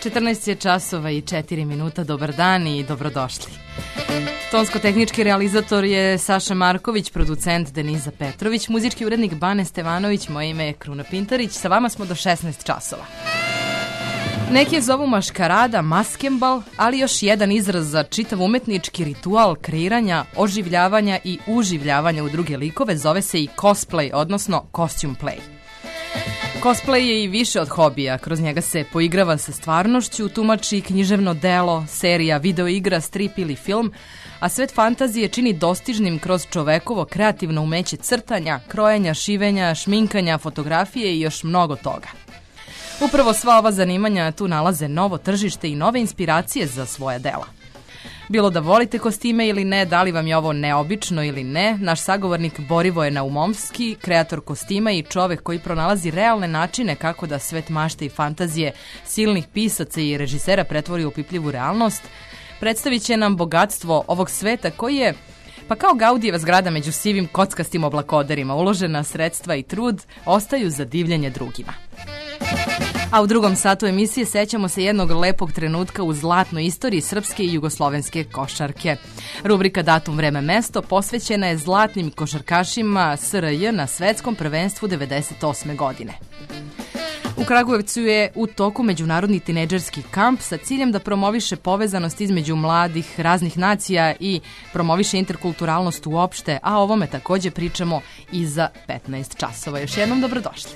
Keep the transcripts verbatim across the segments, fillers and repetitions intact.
četrnaest je časova i četiri minuta, dobar dan i dobrodošli. Tonsko-tehnički realizator je Saša Marković, producent Deniza Petrović, muzički urednik Bane Stevanović, moje ime je Kruna Pintarić, sa vama smo do šesnaest časova. Neki je zovu maškarada, maskembal, ali još jedan izraz za čitav umetnički ritual kreiranja, oživljavanja i uživljavanja u druge likove zove se i cosplay, odnosno costume play. Cosplay je i više od hobija, kroz njega se poigrava sa stvarnošću, tumači književno delo, serija, videoigra, strip ili film, a svet fantazije čini dostižnim kroz čovekovo kreativno umeće crtanja, krojenja, šivenja, šminkanja, fotografije i još mnogo toga. Upravo sva ova zanimanja tu nalaze novo tržište i nove inspiracije za svoja dela. Bilo da volite kostime ili ne, da li vam je ovo neobično ili ne, naš sagovornik Borivoje Naumovski, kreator kostima i čovek koji pronalazi realne načine kako da svet mašte i fantazije silnih pisaca i režisera pretvori u pipljivu realnost, predstavit će nam bogatstvo ovog sveta koji je, pa kao Gaudijeva zgrada među sivim kockastim oblakoderima, uložena sredstva i trud ostaju za divljenje drugima. A u drugom satu emisije sećamo se jednog lepog trenutka u zlatnoj istoriji srpske i jugoslovenske košarke. Rubrika Datum, vreme, mesto posvećena je zlatnim košarkašima S R J na svetskom prvenstvu devedeset osme godine. U Kragujevcu je u toku međunarodni tinejdžerski kamp sa ciljem da promoviše povezanost između mladih raznih nacija i promoviše interkulturalnost uopšte, a o ovome takođe pričamo i za petnaest časova. Još jednom dobrodošli.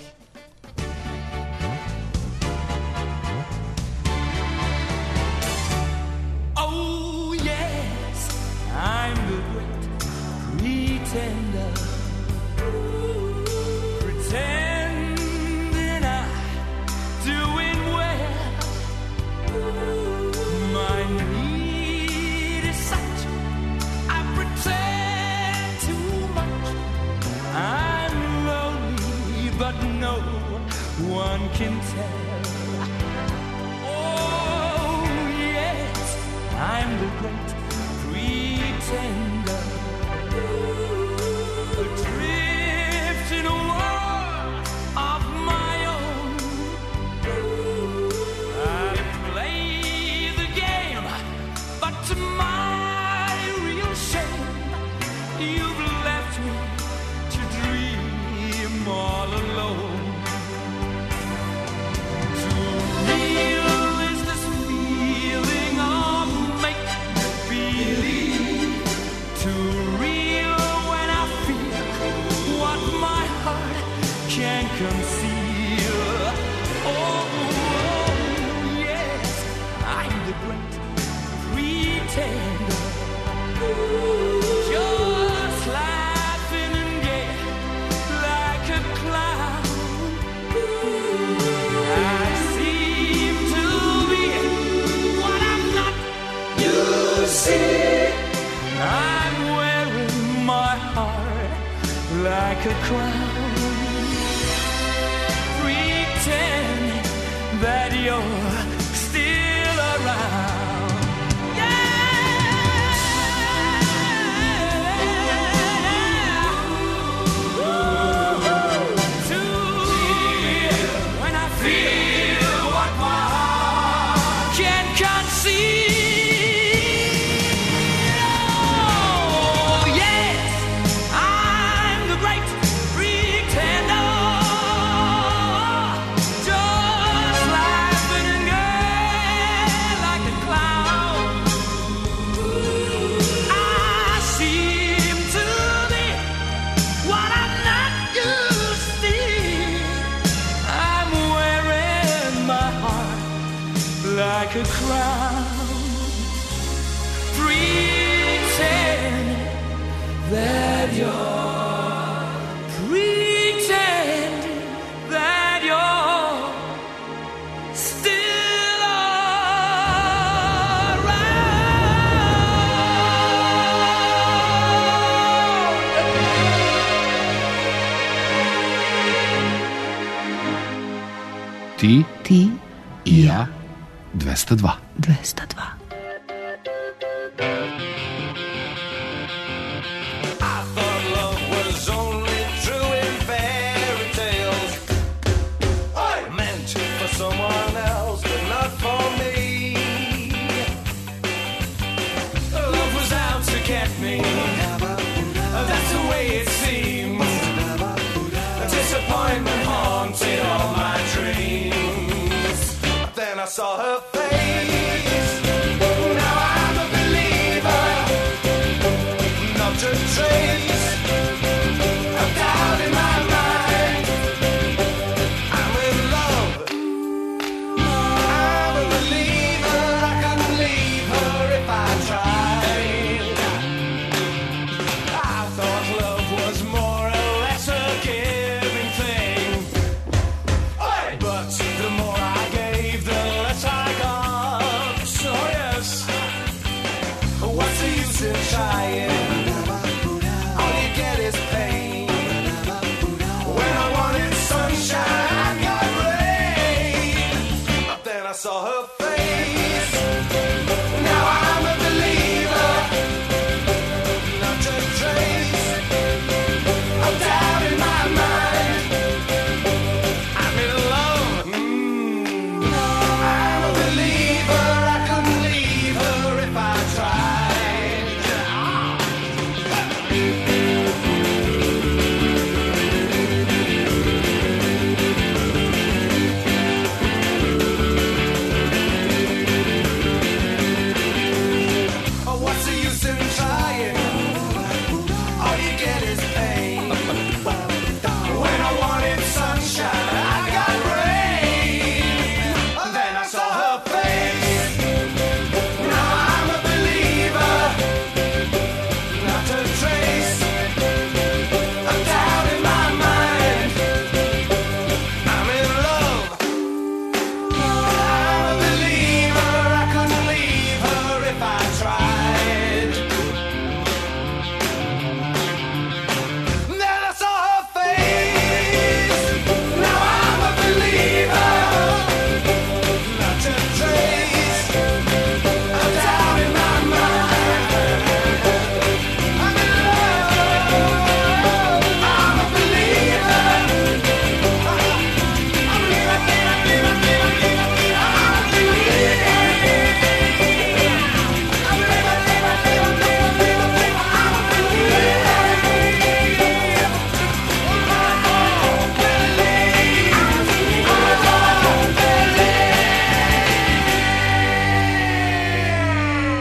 I'm the great pretender, pretending I'm doing well. My need is such, I pretend too much. I'm lonely, but no one can tell. Oh yes, I'm the great pretender, adrift in a world of my own. I play the game, but to my real shame, you've left me to dream all alone. Too real is this feeling of make-believe, too real when I feel what my heart can't conceal. Oh, yes, I'm the great pretender, just laughing and gay like a clown. I seem to be what I'm not. You see, I'm wearing my heart like a crown, pretending that you're still around. Yeah, too real when I feel what my heart can't conceive. Like a crown, pretend that you're, pretend that you're still around. Ti, ti i ja, dvesta dva. dvesta dva. Someone else, but not for me.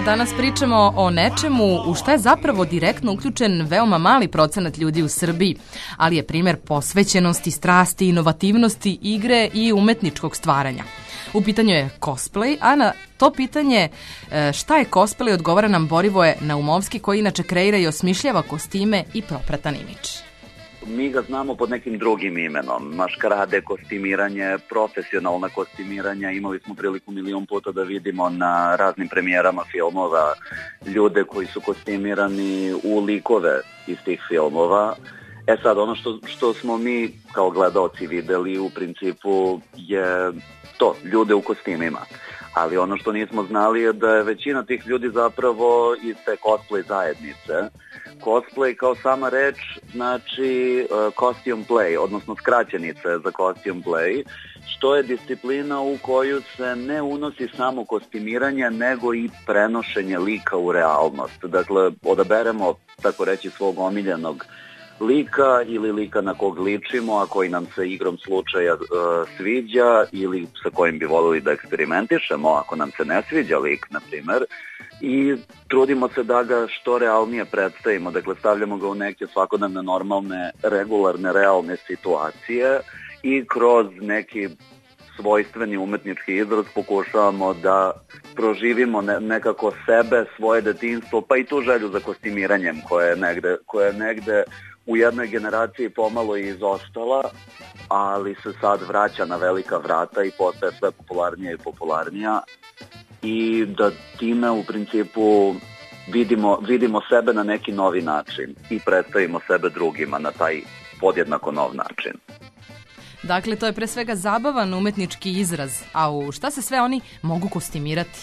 Danas pričamo o nečemu u šta je zapravo direktno uključen veoma mali procenat ljudi u Srbiji, ali je primer posvećenosti, strasti, inovativnosti, igre i umetničkog stvaranja. U pitanju je cosplay, a na to pitanje šta je cosplay odgovara nam Borivoje Naumovski, koji inače kreira i osmišljava kostime i propratan imidž. Mi ga znamo pod nekim drugim imenom. Maškarade, kostimiranje, profesionalna kostimiranja. Imali smo priliku milion puta da vidimo na raznim premijerama filmova ljude koji su kostimirani u likove iz tih filmova. E sad, ono što, što smo mi kao gledaoci videli u principu je to, ljude u kostimima. Ali ono što nismo znali je da je većina tih ljudi zapravo iz te cosplay zajednice. Cosplay kao sama reč znači uh, costume play, odnosno skraćenice za costume play, što je disciplina u koju se ne unosi samo kostimiranje, nego i prenošenje lika u realnost. Dakle, odaberemo, tako reći, svog omiljenog lika ili lika na kog ličimo, a koji nam se igrom slučaja uh, sviđa ili sa kojim bi volili da eksperimentišemo, ako nam se ne sviđa lik, na primer, i trudimo se da ga što realnije predstavimo, dakle stavljamo ga u neke svakodnevne normalne, regularne, realne situacije i kroz neki svojstveni umetnički izraz pokušavamo da proživimo ne, nekako sebe, svoje detinjstvo, pa i tu želju za kostimiranjem koja je negde, koja je negde u jednoj generaciji pomalo i izostala, ali se sad vraća na velika vrata i postaje sve popularnija i popularnija i da time u principu vidimo, vidimo sebe na neki novi način i predstavimo sebe drugima na taj podjednako nov način. Dakle, to je pre svega zabavan umetnički izraz, a u šta se sve oni mogu kostimirati?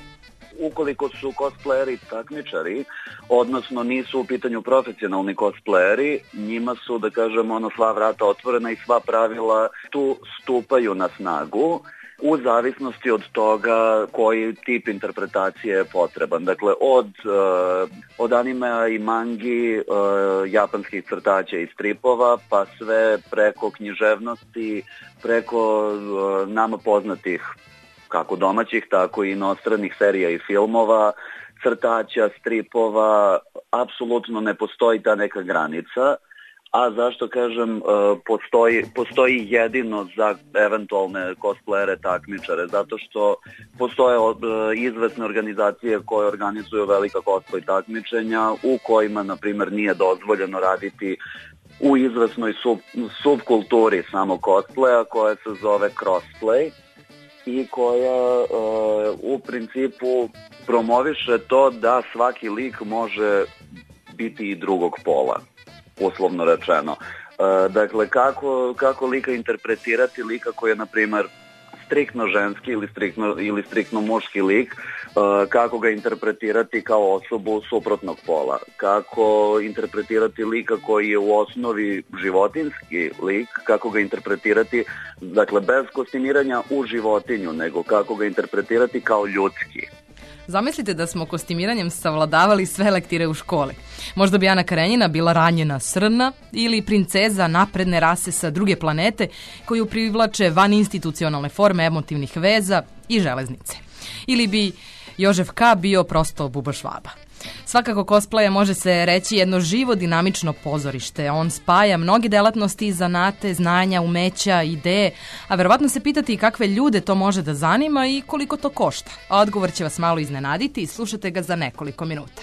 Ukoliko su cosplayeri takmičari, odnosno nisu u pitanju profesionalni cosplayeri, njima su, da kažemo, ono, sva vrata otvorena i sva pravila tu stupaju na snagu u zavisnosti od toga koji tip interpretacije je potreban. Dakle, od, uh, od anime i mangi, uh, japanskih crtaća i stripova, pa sve preko književnosti, preko uh, nama poznatih kako domaćih, tako i inostranih serija i filmova, crtaća, stripova, apsolutno ne postoji ta neka granica. A zašto kažem postoji, postoji jedino za eventualne cosplayere takmičare? Zato što postoje izvesne organizacije koje organizuju velika cosplay takmičenja u kojima, na primjer, nije dozvoljeno raditi u izvesnoj sub, subkulturi samo cosplaya koja se zove crossplay i koja uh, u principu promoviše to da svaki lik može biti i drugog pola, uslovno rečeno. Uh, dakle, kako, kako lika interpretirati, lika koji je, na primer, striktno ženski ili striktno, ili striktno muški lik, uh, kako ga interpretirati kao osobu suprotnog pola, kako interpretirati lika koji je u osnovi životinski lik, kako ga interpretirati, dakle, bez kostimiranja u životinju, nego kako ga interpretirati kao ljudski. Zamislite da smo kostimiranjem savladavali sve lektire u školi. Možda bi Ana Karenjina bila ranjena srna ili princeza napredne rase sa druge planete koju privlače van institucionalne forme emotivnih veza i železnice. Ili bi Jožef K. bio prosto Buba Švaba. Svakako cosplaya može se reći jedno živo dinamično pozorište. On spaja mnoge delatnosti, zanate, znanja, umeća, ideje, a verovatno se pitati kakve ljude to može da zanima i koliko to košta. A odgovor će vas malo iznenaditi i slušate ga za nekoliko minuta.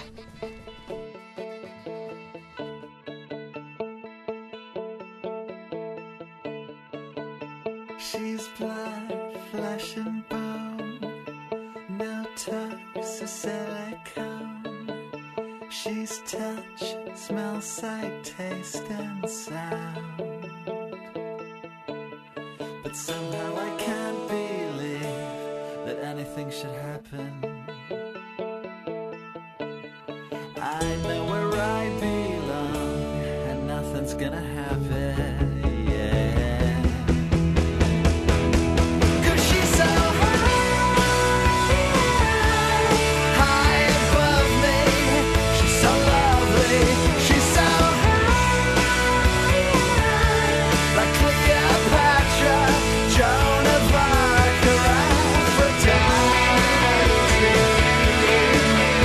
She's blood, flesh and bone, no toxic silicone. She's touch, smell, sight, taste and sound. But somehow I can't believe that anything should happen. I know where I belong and nothing's gonna happen. Joan of Arc or Aphrodite.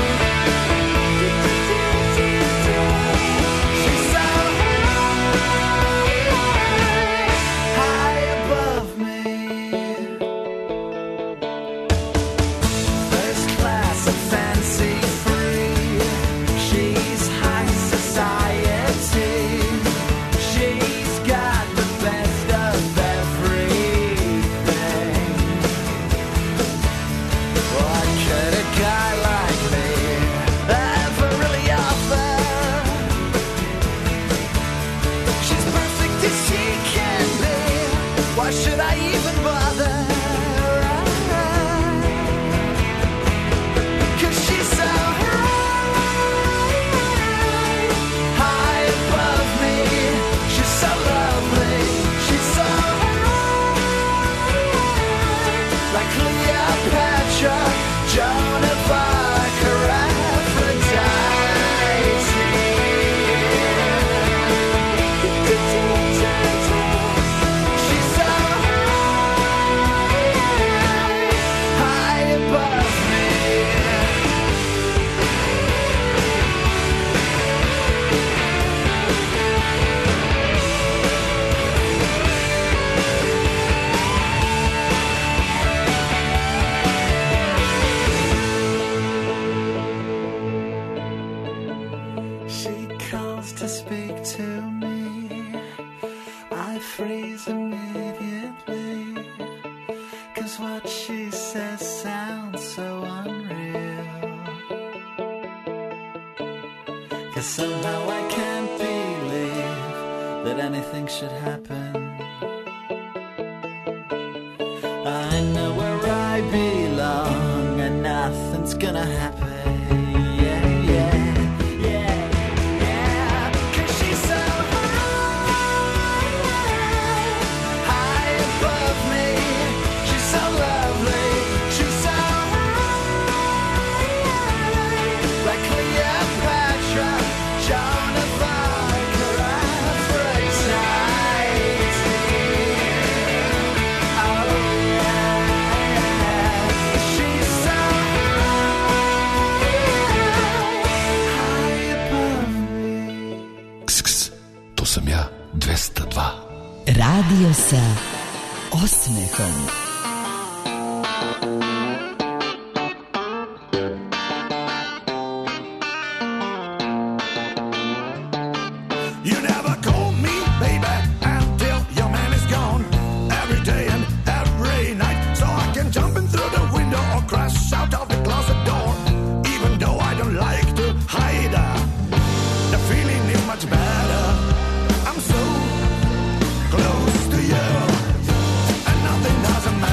Why should I even bother? Cause she's so high, high above me. She's so lovely. She's so high, like Cleopatra, Joan of Arc, or Aphrodite. She's so high, high above me. She calls to speak to me. I freeze immediately. Cause what she says sounds so unreal. Cause somehow I can't believe that anything should happen. I know where I belong and nothing's gonna happen. Yeah, yeah, yeah, yeah. Cause she's so high, high above me. She's so lovely. She's so high, like Cleopatra, Joan of Arc, or Aphrodite. Oh yeah, she's so high above me. Ks, ks, to sam ja, dvesta dva. Radio sa osmehom. You never call me, baby, until your man is gone. Every day and every night, so I can jump in through the window or crash out of the closet door. Even though I don't like to hide, uh, the feeling is much better. I'm so close to you, and nothing doesn't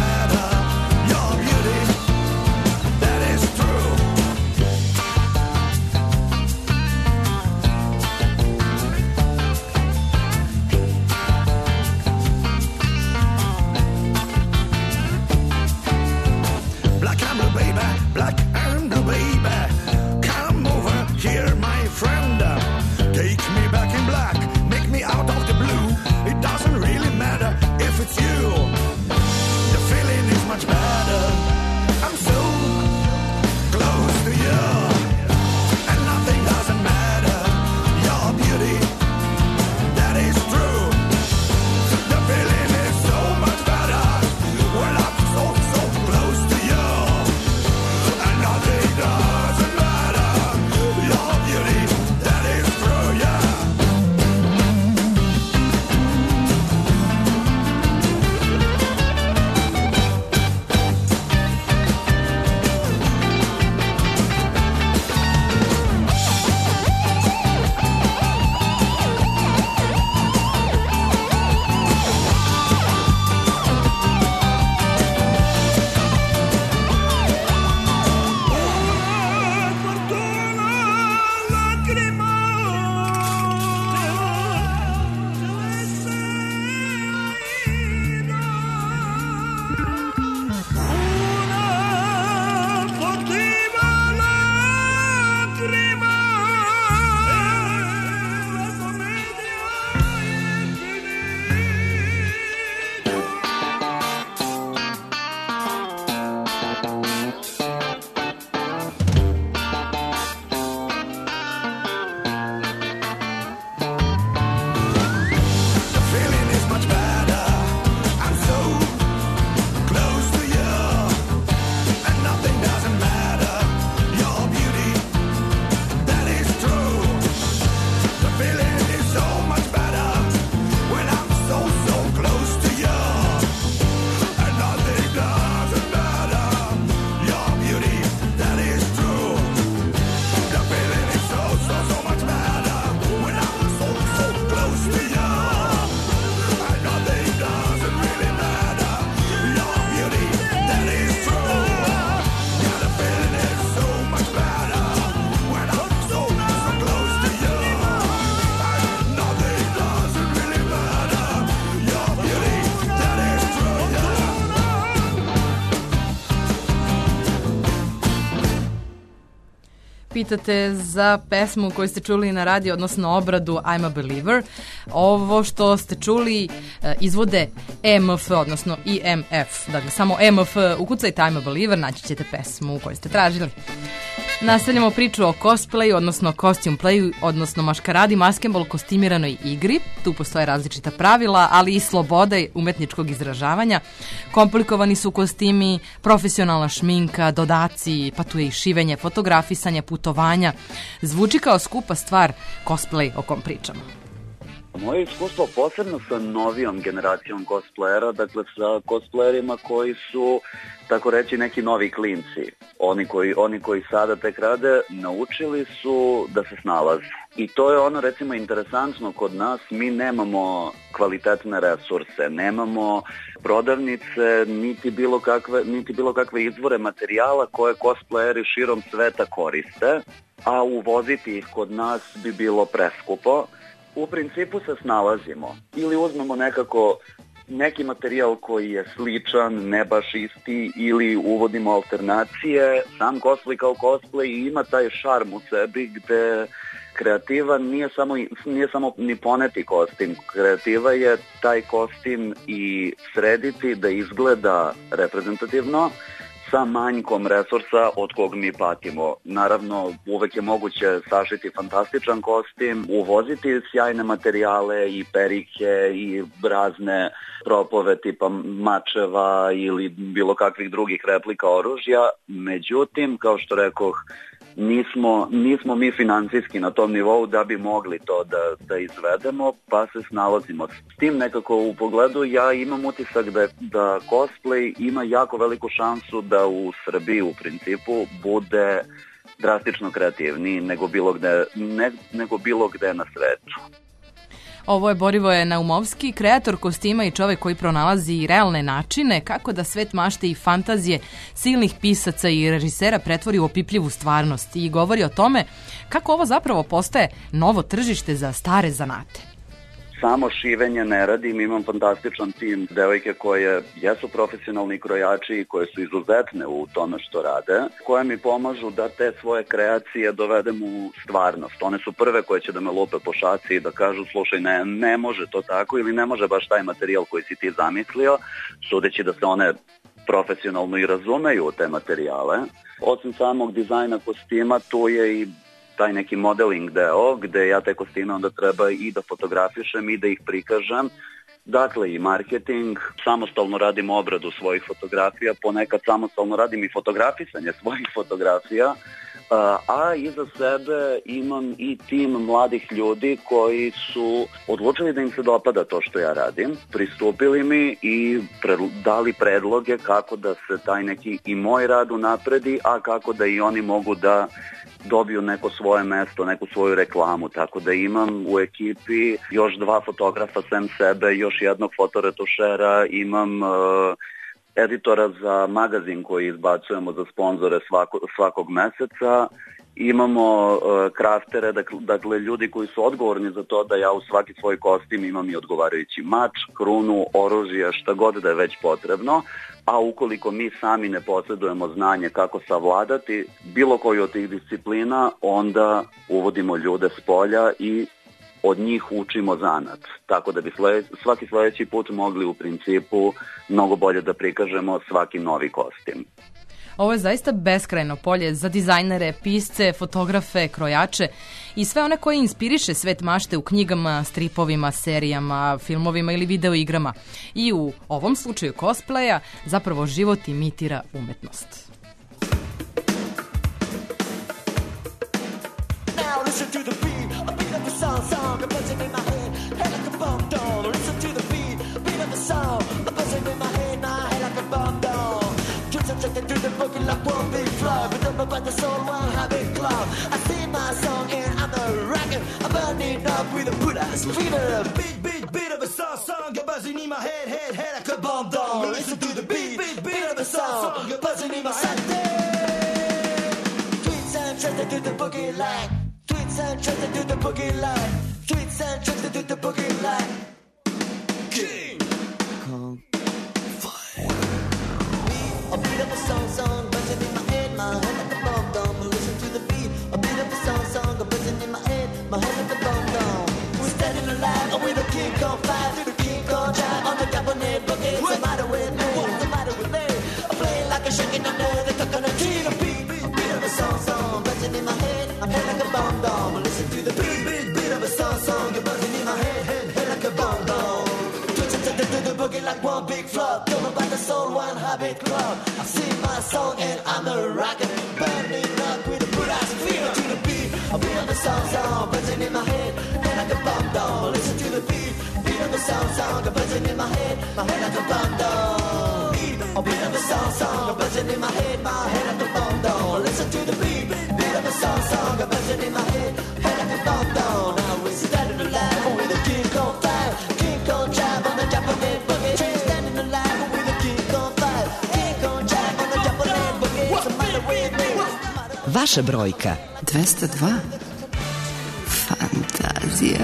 pitate za pesmu koju ste čuli na radio, odnosno obradu I'm a Believer. Ovo što ste čuli izvode E M F, odnosno I M F. Dakle, samo E M F ukucajte I'm a Believer, naći ćete pesmu koju ste tražili. Nastavljamo priču o cosplayu, odnosno costume playu, odnosno maškaradi, maskembol, kostimiranoj igri. Tu postoje različita pravila, ali i sloboda umetničkog izražavanja. Komplikovani su kostimi, profesionalna šminka, dodaci, pa tu je i šivenje, fotografisanje, putovanja. Zvuči kao skupa stvar cosplay o kom pričamo. Moje iskustvo posebno sa novijom generacijom cosplayera, dakle sa cosplayerima koji su, tako reći, neki novi klinci. Oni koji, oni koji sada tek rade, naučili su da se snalaze. I to je ono, recimo, interesantno kod nas. Mi nemamo kvalitetne resurse, nemamo prodavnice, niti bilo kakve, niti bilo kakve izvore materijala koje cosplayeri širom sveta koriste, a uvoziti ih kod nas bi bilo preskupo. U principu se snalazimo ili uzmemo nekako neki materijal koji je sličan, ne baš isti, ili uvodimo alternacije. Sam cosplay kao cosplay ima taj šarm u sebi gde kreativa nije samo, nije samo ni poneti kostim. Kreativa je taj kostim i srediti da izgleda reprezentativno, sa manjkom resursa od kog mi patimo. Naravno, uvek je moguće sašiti fantastičan kostim, uvoziti sjajne materijale i perike i razne propove tipa mačeva ili bilo kakvih drugih replika oružja. Međutim, kao što rekoh, Nismo, nismo mi financijski na tom nivou da bi mogli to da, da izvedemo, pa se snalazimo. S tim nekako u pogledu ja imam utisak da, da cosplay ima jako veliku šansu da u Srbiji u principu bude drastično kreativniji nego bilo gde, ne, nego bilo gde na svetu. Ovo je Borivoje Naumovski, kreator kostima i čovek koji pronalazi realne načine kako da svet mašte i fantazije silnih pisaca i režisera pretvori u opipljivu stvarnost i govori o tome kako ovo zapravo postaje novo tržište za stare zanate. Samo šivenje ne radim, imam fantastičan tim devojke koje jesu profesionalni krojači i koje su izuzetne u tome što rade, koje mi pomažu da te svoje kreacije dovedem u stvarnost. One su prve koje će da me lupe po šaci i da kažu slušaj, ne, ne može to tako ili ne može baš taj materijal koji si ti zamislio, sudeći da se one profesionalno i razumeju te materijale. Osim samog dizajna kostima, tu je i taj neki modeling deo, gde ja te kostime onda treba i da fotografišem i da ih prikažem. Dakle, i marketing, samostalno radim obradu svojih fotografija, ponekad samostalno radim i fotografisanje svojih fotografija, a iza sebe imam i tim mladih ljudi koji su odlučili da im se dopada to što ja radim, pristupili mi i dali predloge kako da se taj neki i moj rad unapredi, a kako da i oni mogu da dobiju neko svoje mesto, neku svoju reklamu, tako da imam u ekipi još dva fotografa sem sebe, još jednog fotoretušera, imam uh, editora za magazin koji izbacujemo za sponzore svako, svakog meseca, imamo uh, kraftere, dakle, dakle ljudi koji su odgovorni za to da ja u svaki svoj kostim imam i odgovarajući mač, krunu, oružje, šta god da je već potrebno, a ukoliko mi sami ne posjedujemo znanje kako savladati bilo koju od tih disciplina, onda uvodimo ljude s polja i od njih učimo zanat. Tako da bi slede, svaki sledeći put mogli u principu mnogo bolje da prikažemo svaki novi kostim. Ovo je zaista beskrajno polje za dizajnere, pisce, fotografe, krojače i sve one koji inspiriše svet mašte u knjigama, stripovima, serijama, filmovima ili videoigrama. I u ovom slučaju cosplaya zapravo život imitira umetnost. Now listen to the beat, a beat of the song, song, a buzzing in my head, head like a bomb doll. Listen to the beat, beat of the song, a buzzing in my head, my head like a bomb doll. Take to the boogie like one big flow, but don't know about the soul, one habit club. I sing my song and I'm a rocker. I'm burning up with a Buddha's fever. Beat, beat, beat of a song, song, you're buzzing in my head, head, head like a bomb doll. Listen to the beat, beat, beat of a song, song, you're buzzing in my head. Tweets and tricks to do the boogie line. Tweets and tricks to do the boogie line. Tweets and tricks to do the boogie line. King Kong. A beat of a song, song, buzzing in my head, my head like a bomb dome. Listen to the beat, a beat What's the matter with me? What's the matter with me? I'm playing like a shaking under the coconut tree. The beat, beat, beat of a song, song buzzing in my head. I'm head like a bomb bomb. Listen to the beat, beat, beat of a song, song. You're buzzing in my head, head, head like a bomb bomb. Twitching to the, to the boogie like one big flop. Don't know about the soul, one habit club. I sing my song and I'm a rocker. Burning up with a good ass feel to the beat. A beat of a song, song buzzing in my head, head like a bomb bomb. Listen to the beat, beat of a song, song buzzing in my head, my head like a bomb bomb. Beat, a beat of a song, song buzzing in my head, my head like a bomb bomb. Listen to the beat, beat of a song, song buzzing in my head, head like a bomb bomb. Now we're standing alive with a King Kong fire, King Kong jive on the Japanese boogie. Standing alive with a King Kong fire, King Kong jive on the Japanese boogie. What's the matter with me? Vaša brojka dvesta dva. Fantazija.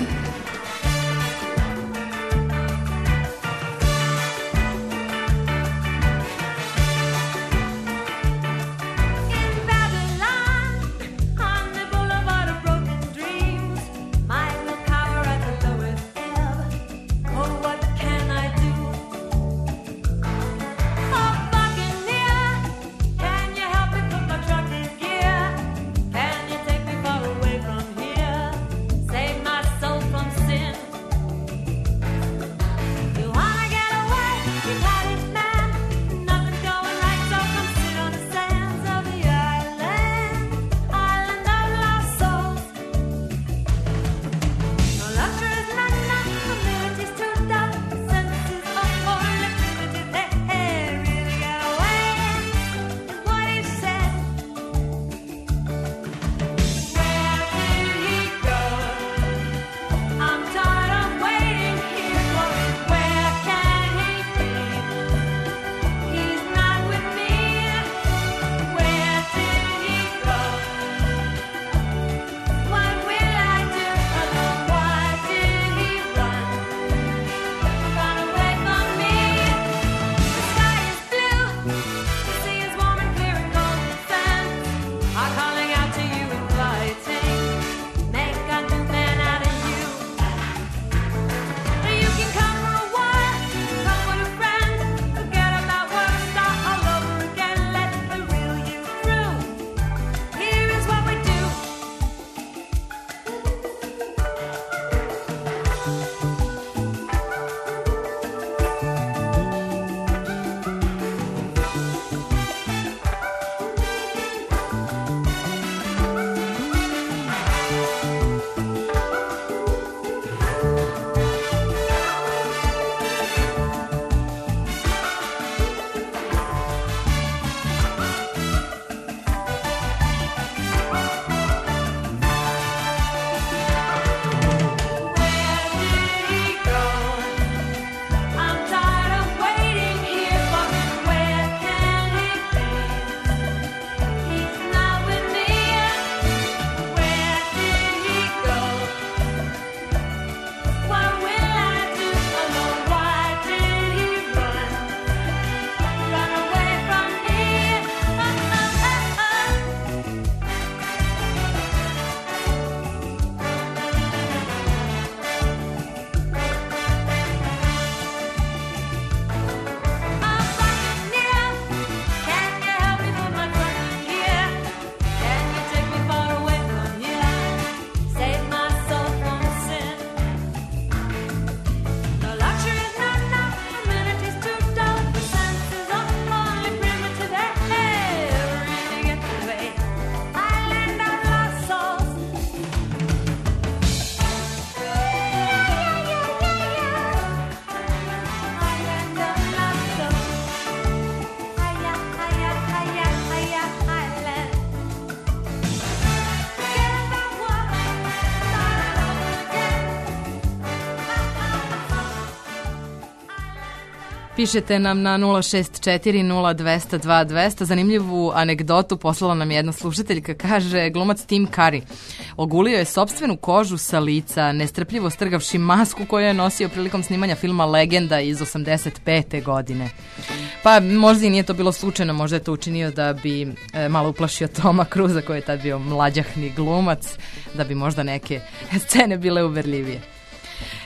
Pišete nam na nula šest četiri nula dvesta dva dvesta. Zanimljivu anegdotu poslala nam jedna slušateljka. Kaže, glumac Tim Curry ogulio je sopstvenu kožu sa lica, nestrpljivo strgavši masku koju je nosio prilikom snimanja filma Legenda iz osamdeset pete godine. Pa možda i nije to bilo slučajno, možda je to učinio da bi e, malo uplašio Toma Cruza koji je tad bio mlađahni glumac, da bi možda neke scene bile uverljivije.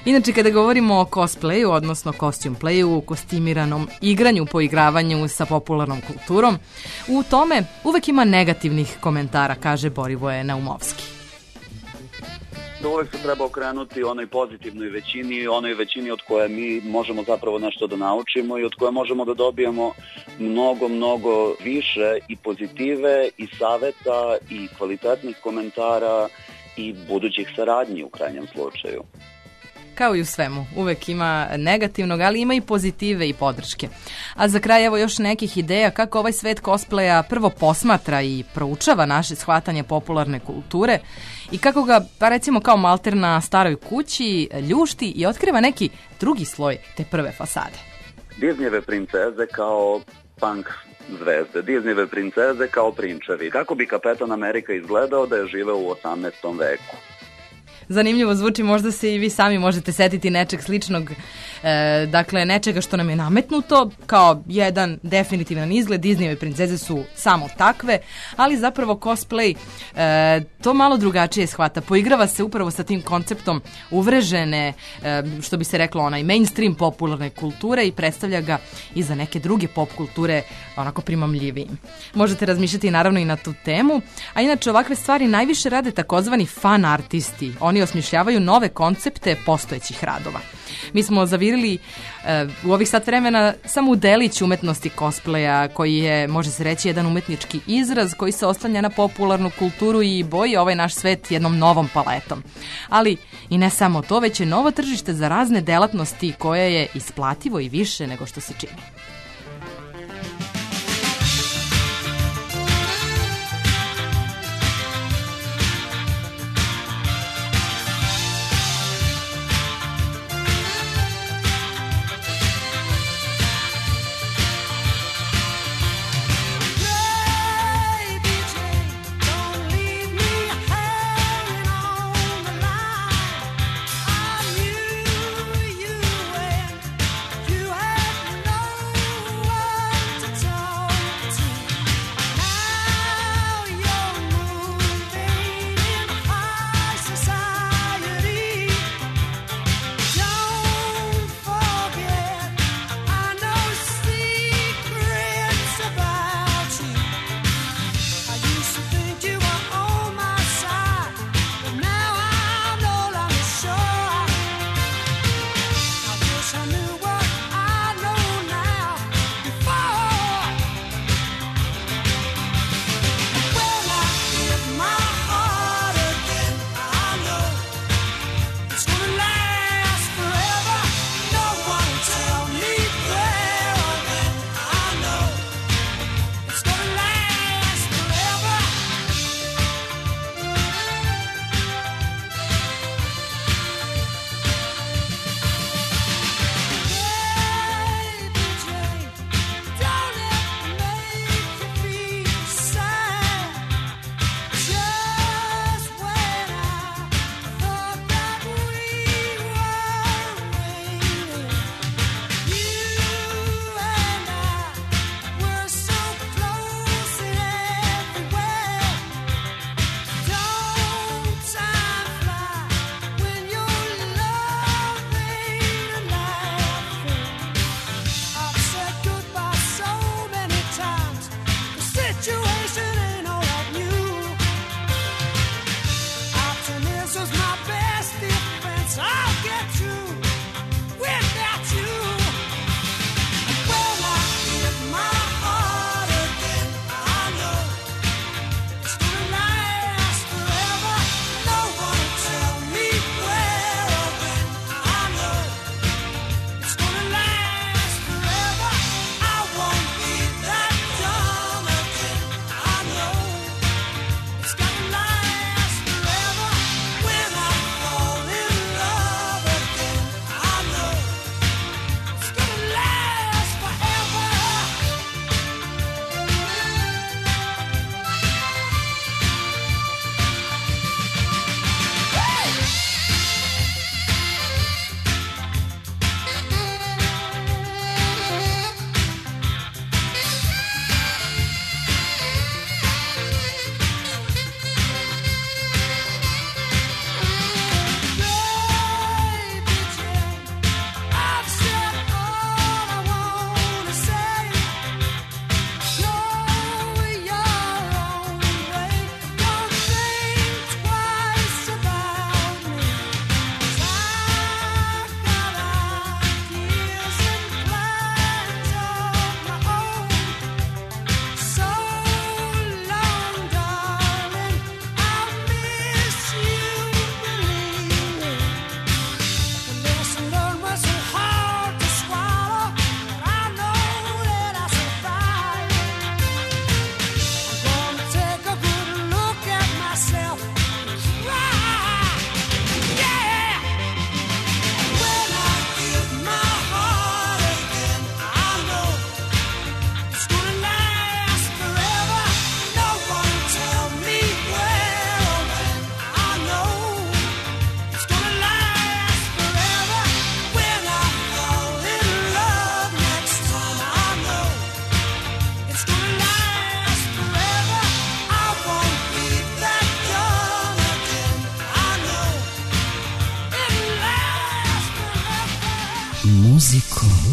Inače, kada govorimo o cosplayu, odnosno costume playu, kostimiranom igranju, poigravanju sa popularnom kulturom, u tome uvek ima negativnih komentara, kaže Borivoje Naumovski. Uvek se treba okrenuti onoj pozitivnoj većini, onoj većini od koje mi možemo zapravo nešto da naučimo i od koje možemo da dobijemo mnogo, mnogo više i pozitive i saveta i kvalitetnih komentara i budućih saradnji u krajnjem slučaju. Kao i u svemu, uvek ima negativnog, ali ima i pozitive i podrške. A za kraj evo još nekih ideja kako ovaj svet cosplaya prvo posmatra i proučava naše shvatanje popularne kulture i kako ga, pa recimo kao malter na staroj kući, ljušti i otkriva neki drugi sloj te prve fasade. Disneyjeve princeze kao punk zvezde, Disneyjeve princeze kao prinčevi. Kako bi Kapetan Amerika izgledao da je živeo u osamnaestom veku? Zanimljivo zvuči, možda se i vi sami možete setiti nečeg sličnog, e, dakle nečega što nam je nametnuto kao jedan definitivan izgled. Disneyjeve princeze su samo takve, ali zapravo cosplay e, to malo drugačije shvata. Poigrava se upravo sa tim konceptom uvrežene, e, što bi se reklo onaj mainstream popularne kulture i predstavlja ga i za neke druge pop kulture onako primamljivijim. Možete razmišljati naravno i na tu temu, a inače ovakve stvari najviše rade takozvani fan artisti. Oni osmišljavaju nove koncepte postojećih radova. Mi smo zavirili e, u ovih sat vremena samo u delić umetnosti cosplaya, koji je, može se reći, jedan umetnički izraz koji se oslanja na popularnu kulturu i boji ovaj naš svet jednom novom paletom. Ali i ne samo to, već je novo tržište za razne delatnosti koje je isplativo i više nego što se čini. You had no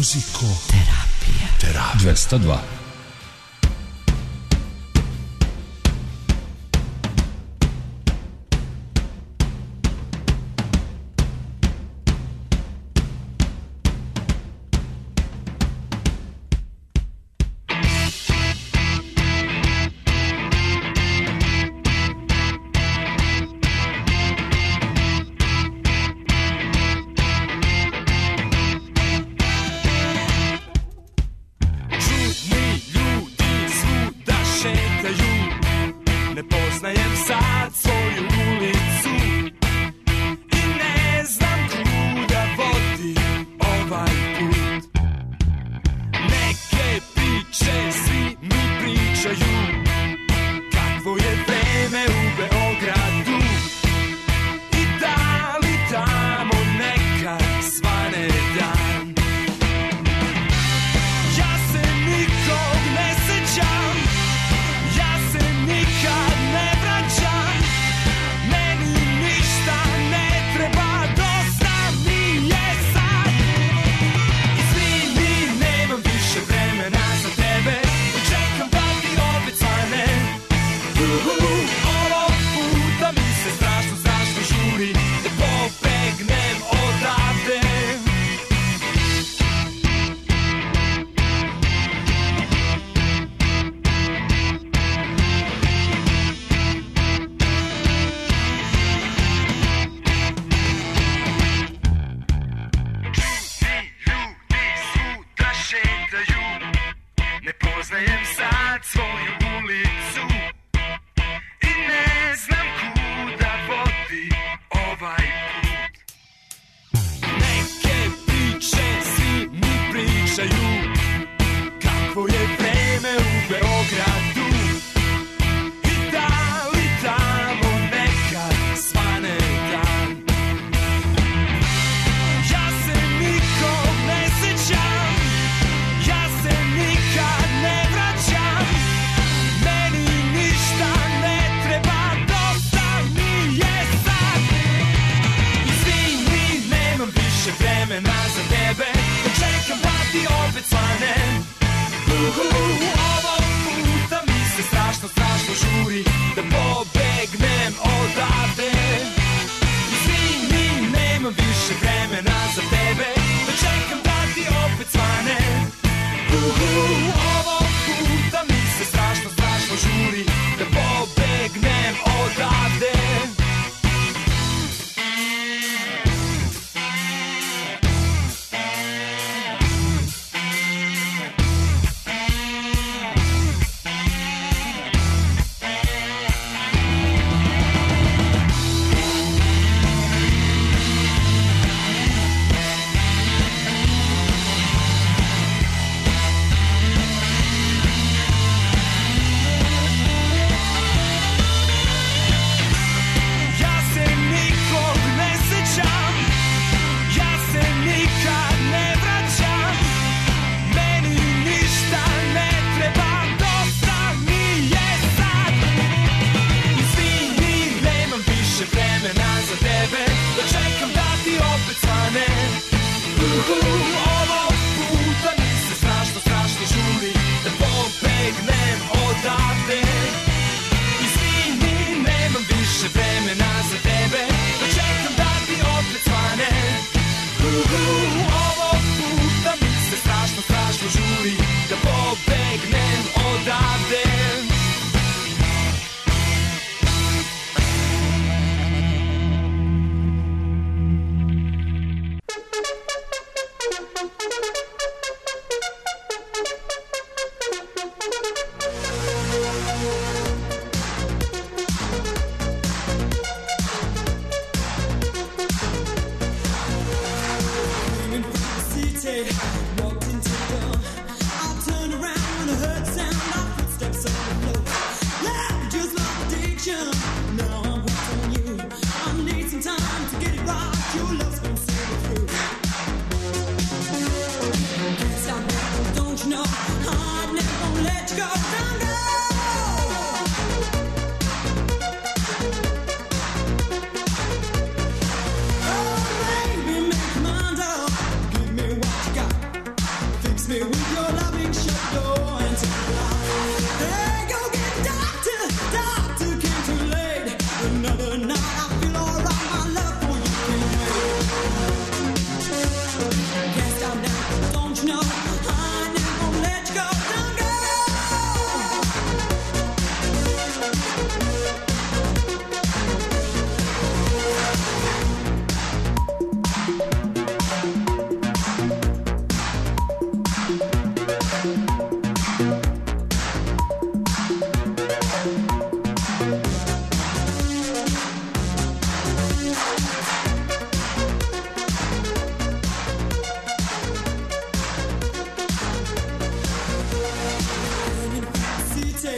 Muzikoterapija. Terapija. dvesta dva.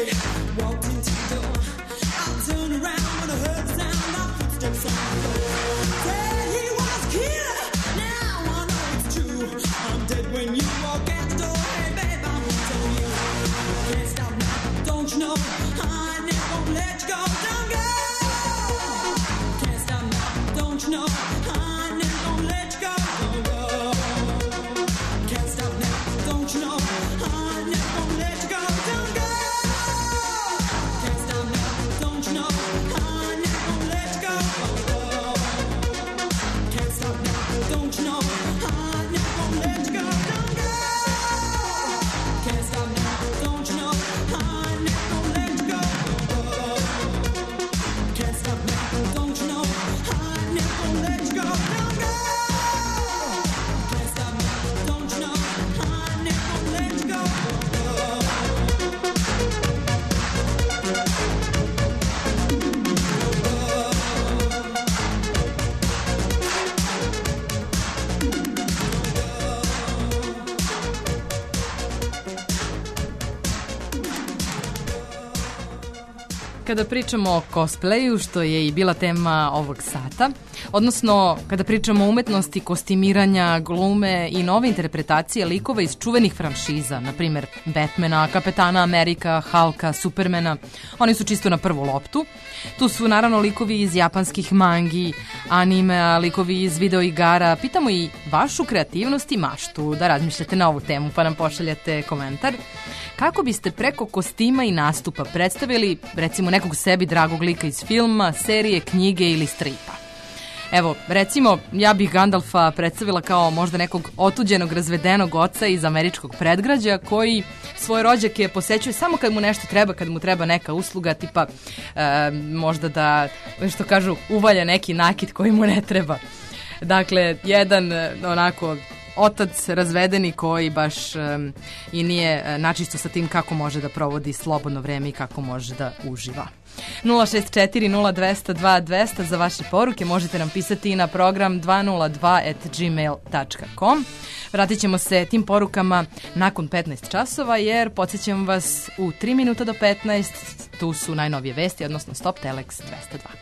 Kada pričamo o cosplayu, što je i bila tema ovog sata, odnosno kada pričamo o umetnosti kostimiranja, glume i nove interpretacije likova iz čuvenih franšiza, na primer Batmana, Kapetana Amerika, Hulka, Supermana, oni su čisto na prvu loptu. Tu su naravno likovi iz japanskih mangi, anime, likovi iz videoigara. Pitamo i vašu kreativnost i maštu da razmišljate na ovu temu, pa nam pošaljate komentar. Kako biste preko kostima i nastupa predstavili, recimo, nekog sebi dragog lika iz filma, serije, knjige ili stripa? Evo, recimo, ja bih Gandalfa predstavila kao možda nekog otuđenog, razvedenog oca iz američkog predgrađa koji svoje rođake posećuje samo kad mu nešto treba, kad mu treba neka usluga, tipa e, možda da, što kažu, uvalja neki nakit koji mu ne treba. Dakle, jedan onako otac razvedeni koji baš um, i nije uh, načisto sa tim kako može da provodi slobodno vreme i kako može da uživa. nula šest četiri nula dva zero dva dva zero zero za vaše poruke možete nam pisati i na program dva nula dva at gmail dot com. Vratit ćemo se tim porukama nakon petnaest časova, jer podsjećam vas u tri minuta do petnaest, tu su najnovije vesti, odnosno Stop Telex dvesta dva.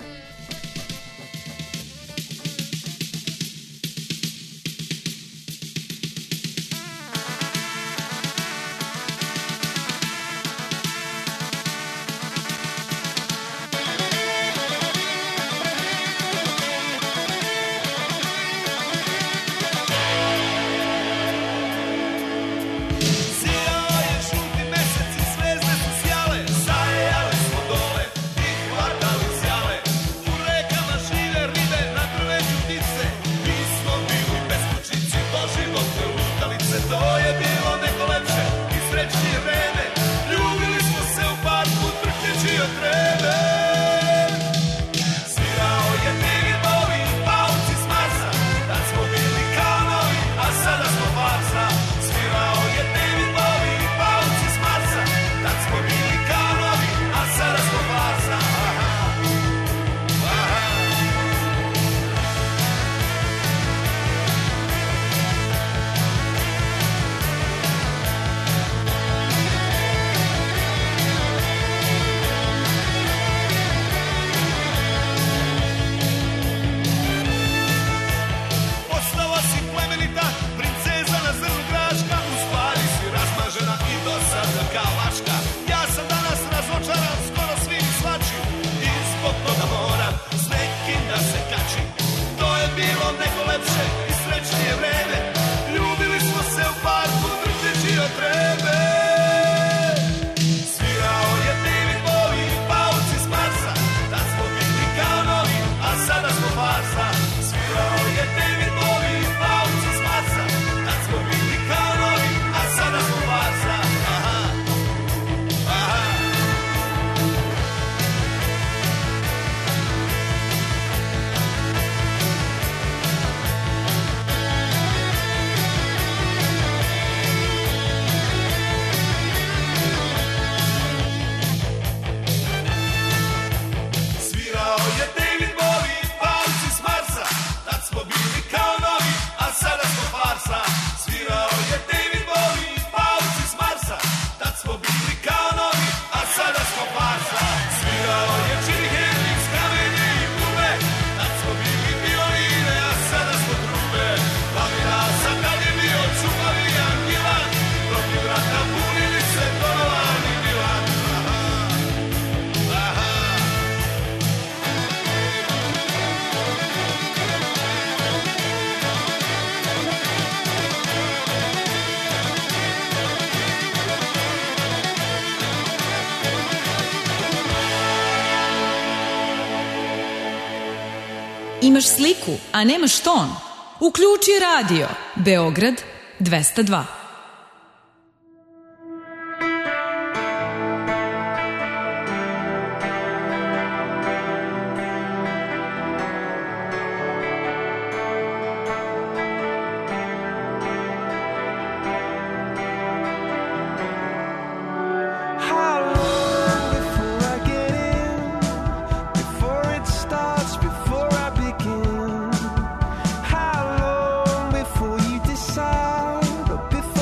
Imaš sliku, a nemaš ton? Uključi radio. Beograd dvesta dva. Before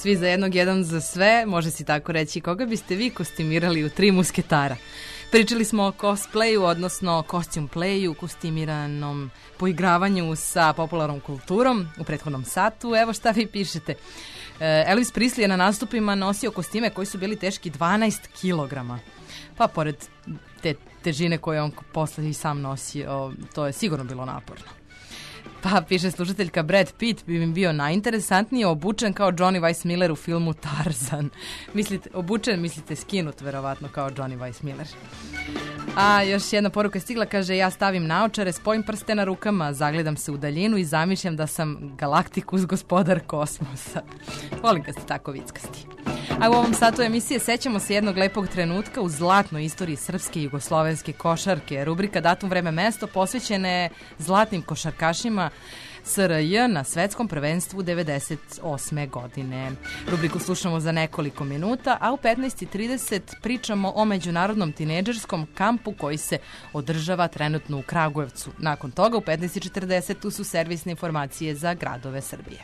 Svi za jednog, jedan za sve, može si tako reći. Koga biste vi kostimirali u Tri musketara? Pričali smo o cosplayu, odnosno costume playu, kostimiranom poigravanju sa popularnom kulturom u prethodnom satu. Evo šta vi pišete. Elvis Presley je na nastupima nosio kostime koji su bili teški dvanaest kilograma. Pa pored te težine koje on posle i sam nosio, to je sigurno bilo naporno. Pa piše slušateljka, Brad Pitt bi mi bio najinteresantniji, obučen kao Johnny Weissmuller u filmu Tarzan. Mislite, obučen, mislite skinut verovatno kao Johnny Weissmuller. A još jedna poruka je stigla, kaže, ja stavim naočare, spojim prste na rukama, zagledam se u daljinu i zamišljam da sam Galaktikus, gospodar kosmosa. Volim kad ste tako vickasti. A u ovom satu emisije sećamo se jednog lepog trenutka u zlatnoj istoriji srpske i jugoslovenske košarke. Rubrika Datum, vreme, mesto posvećena je zlatnim košarkašima S R J na svetskom prvenstvu devedeset osme godine. Rubriku slušamo za nekoliko minuta, a u petnaest i trideset pričamo o međunarodnom tinejdžerskom kampu koji se održava trenutno u Kragujevcu. Nakon toga u petnaest i četrdeset tu su servisne informacije za gradove Srbije.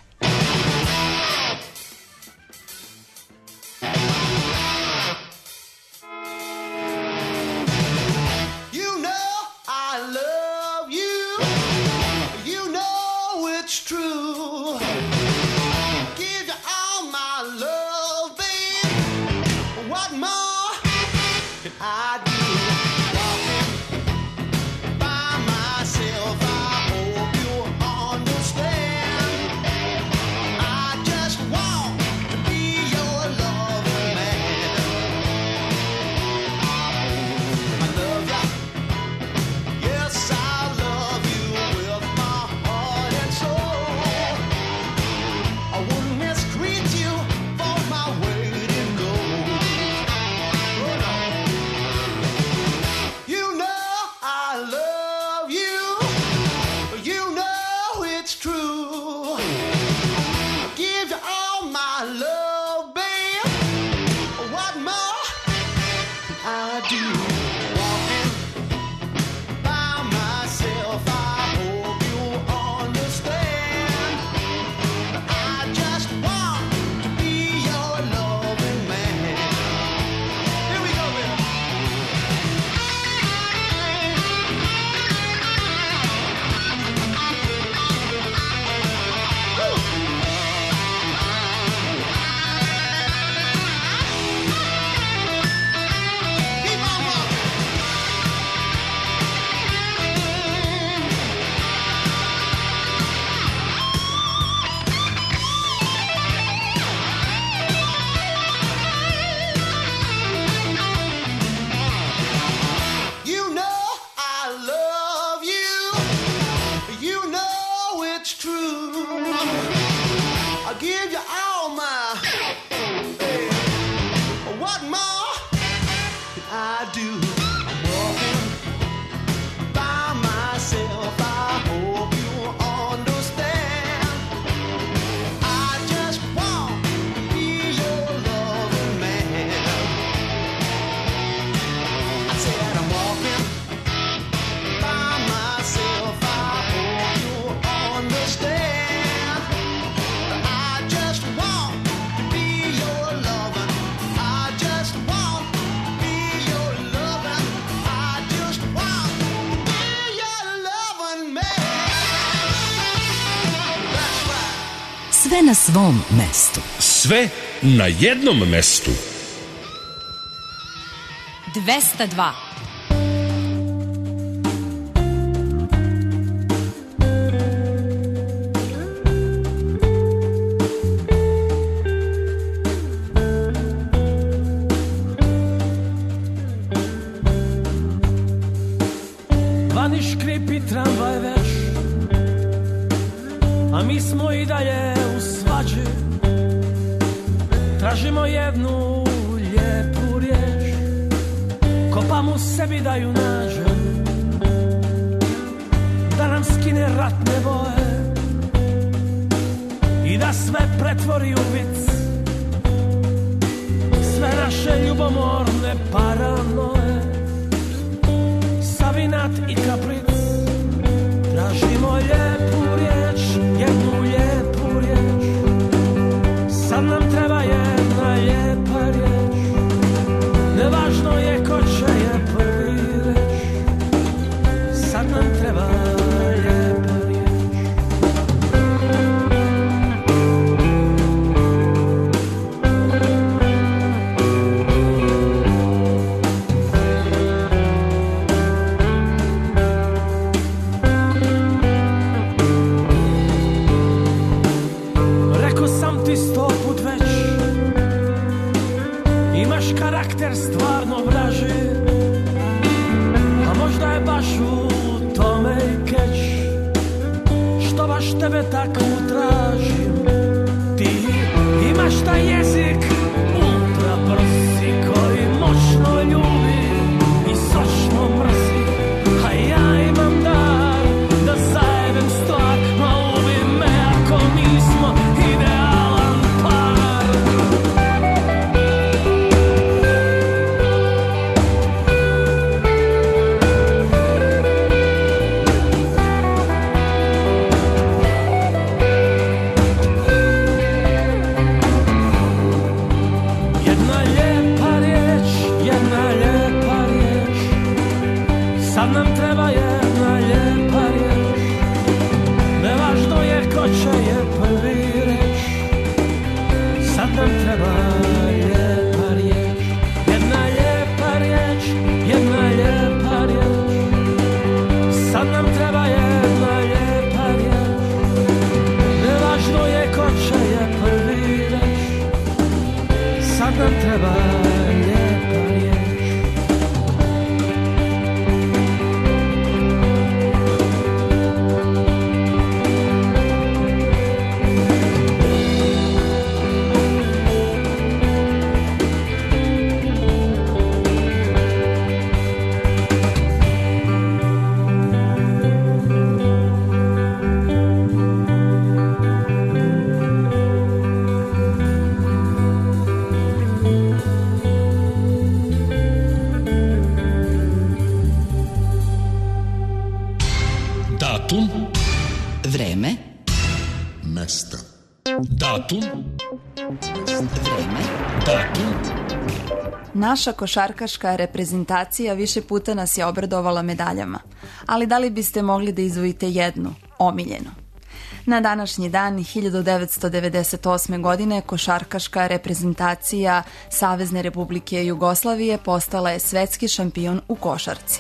Sve na svom mestu. Sve na jednom mestu. dvesta dva. Vani škripi tramvaj već, a mi smo i dalje u svađi. Tražimo jednu lijepu riječ, kopam u sebi da ju nađem, da nam skine ratne boje i da sve pretvori u vic, sve naše ljubomorne paranoje, savinat i kapric. Tražimo lijepu riječ, jednu lijepu riječ, sad nam treba karakter stvarno vraži, a možda je baš u tome i keč, što baš tebe takvu tražim. Ti imaš taj jezik ultra brzi koji moćno ljubi i sočno mrzi, a ja imam dar da zajebem stvar, ma ubi me ako nismo idealan par. Jedna lijepa riječ, jedna lijepa riječ, sad nam treba jedna lijepa riječ, nevažno je ko će je prvi reč, sad nam treba lijepa riječ, jedna lijepa riječ, jedna lijepa riječ, sad nam treba jedna lijepa riječ, nevažno je ko će je prvi reč, sad nam treba lijepa riječ. Datum, Vreme, Mesto. datum, vreme, datum, Naša košarkaška reprezentacija više puta nas je obradovala medaljama, ali da li biste mogli da izdvojite jednu, omiljenu? Na današnji dan hiljadu devetsto devedeset osme. godine košarkaška reprezentacija Savezne Republike Jugoslavije postala je svetski šampion u košarci.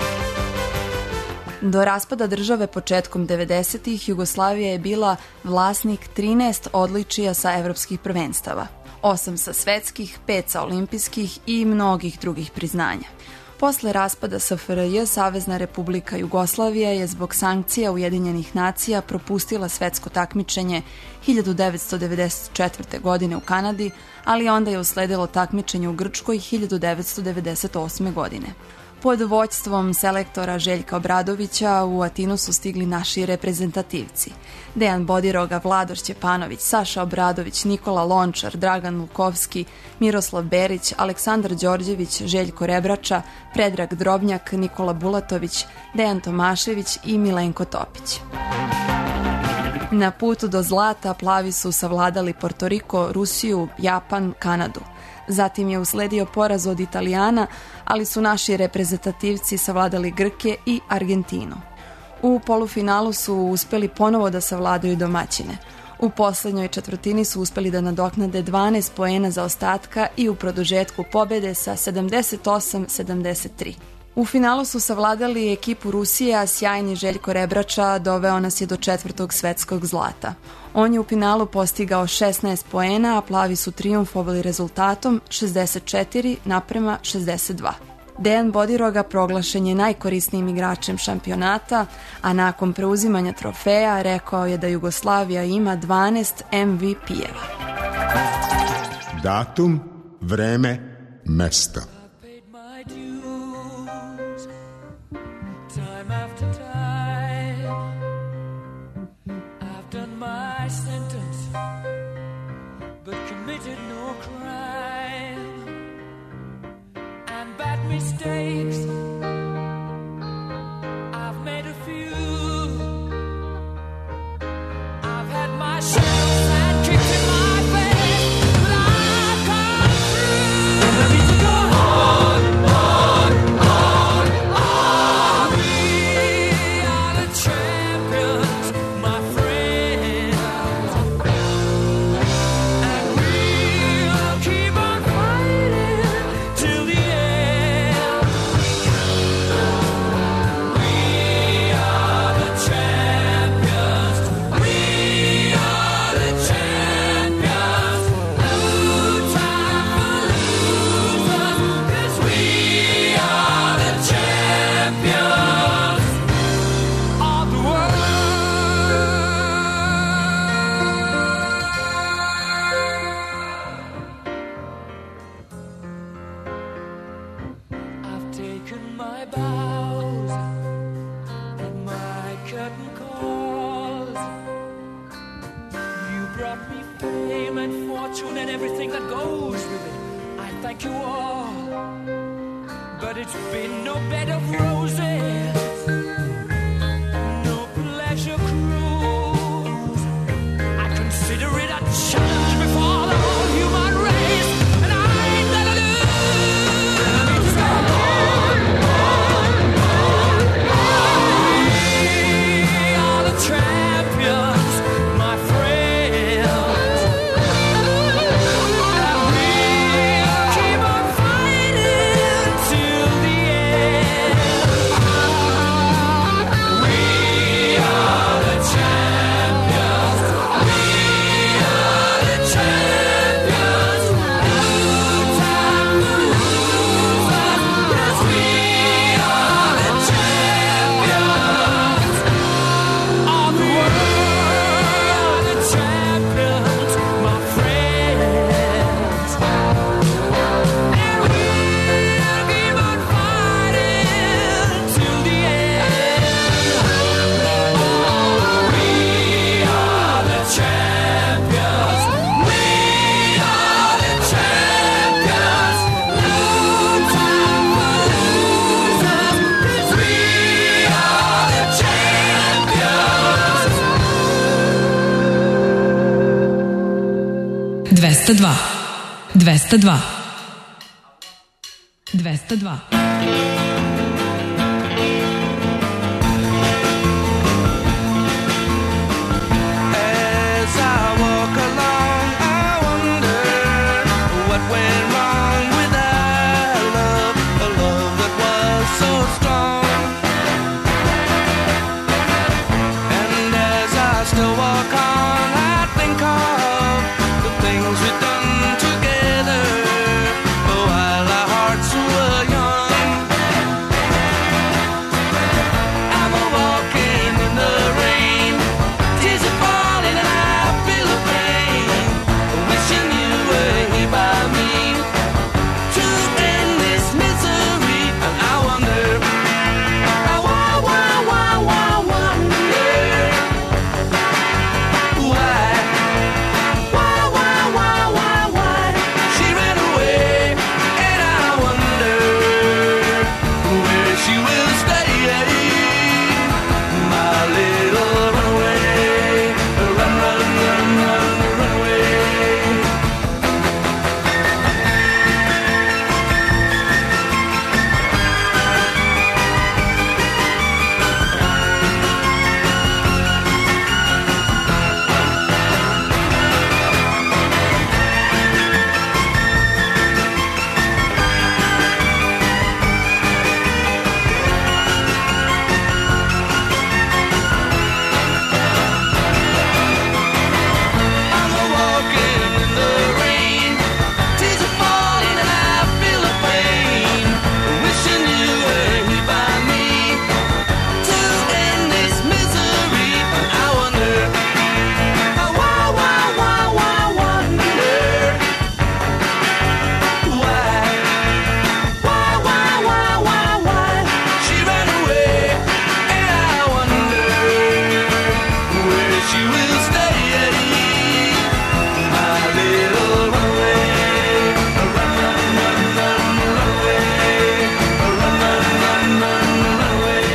Do raspada države početkom devedesetih Jugoslavija je bila vlasnik trinaest odličija sa evropskih prvenstava, osam sa svetskih, pet sa olimpijskih i mnogih drugih priznanja. Posle raspada S F R J, Savezna Republika Jugoslavija je zbog sankcija Ujedinjenih nacija propustila svetsko takmičenje hiljadu devetsto devedeset četvrte. godine u Kanadi, ali onda je usledilo takmičenje u Grčkoj hiljadu devetsto devedeset osme. godine. Pod vođstvom selektora Željka Obradovića u Atinu su stigli naši reprezentativci. Dejan Bodiroga, Vlado Šćepanović, Saša Obradović, Nikola Lončar, Dragan Lukovski, Miroslav Berić, Aleksandar Đorđević, Željko Rebrača, Predrag Drobnjak, Nikola Bulatović, Dejan Tomašević i Milenko Topić. Na putu do zlata plavi su savladali Portoriko, Rusiju, Japan, Kanadu. Zatim je usledio poraz od Italijana, ali su naši reprezentativci savladali Grke i Argentinu. U polufinalu su uspeli ponovo da savladaju domaćine. U poslednjoj četvrtini su uspeli da nadoknade dvanaest poena za ostatka i u produžetku pobede sa sedamdeset osam sedamdeset tri. U finalu su savladali ekipu Rusije, a sjajni Željko Rebrača doveo nas je do četvrtog svetskog zlata. On je u finalu postigao šesnaest poena, a plavi su trijumfovali rezultatom šezdeset četiri naprema šezdeset dva. Dejan Bodiroga proglašen je najkorisnijim igračem šampionata, a nakon preuzimanja trofeja rekao je da Jugoslavija ima dvanaest M V P-eva. Datum, vreme, mesto. Mistakes, I've made a few. I've had my shadows and kicks in my face, but I've come through. And I need to go on, on, on, on. We are the champions, my friends, and we'll keep on fighting till the end. broken my vows and my curtain calls. You brought me fame and fortune and everything that goes with it. I thank you all, but it's been no bed of roses, no pleasure cruise. I consider it a challenge before the whole human race, and I ain't gonna lose. We are the champions, my friends, and we'll keep on fighting till the end. We are the champions. We are the champions. No time for losers, 'cause we are the champions of the world. The champions, my friends, and we'll keep on fighting till the end. We are the champions. We are the champions. No time for losers, 'cause we are the champions. dvesta dva. dvesta dva. dvesta dva. As I walk along, I wonder what went wrong with our love, a love that was so strong. And as I still walk on, I think of the things we've done together while our hearts were young. I'm a walking in the rain, tears are falling and I feel the pain, wishing you were here by me to end this misery. And I wonder, I wa- wa- wa- wa- wonder why, why, why, why, why, why she ran away. And I wonder where she will stay, my little runaway. Run, run, run, run, run away. I'm a walking in the rain, tears are falling and I feel the pain, wishing you were here by me to end this misery. And I wonder, I wa- wa- wa- wa- wonder why, why, why, why, why, why she ran away. And I wonder where she will stay, my little runaway. Run, run, run, run, run away. Run, run, run, run, run away.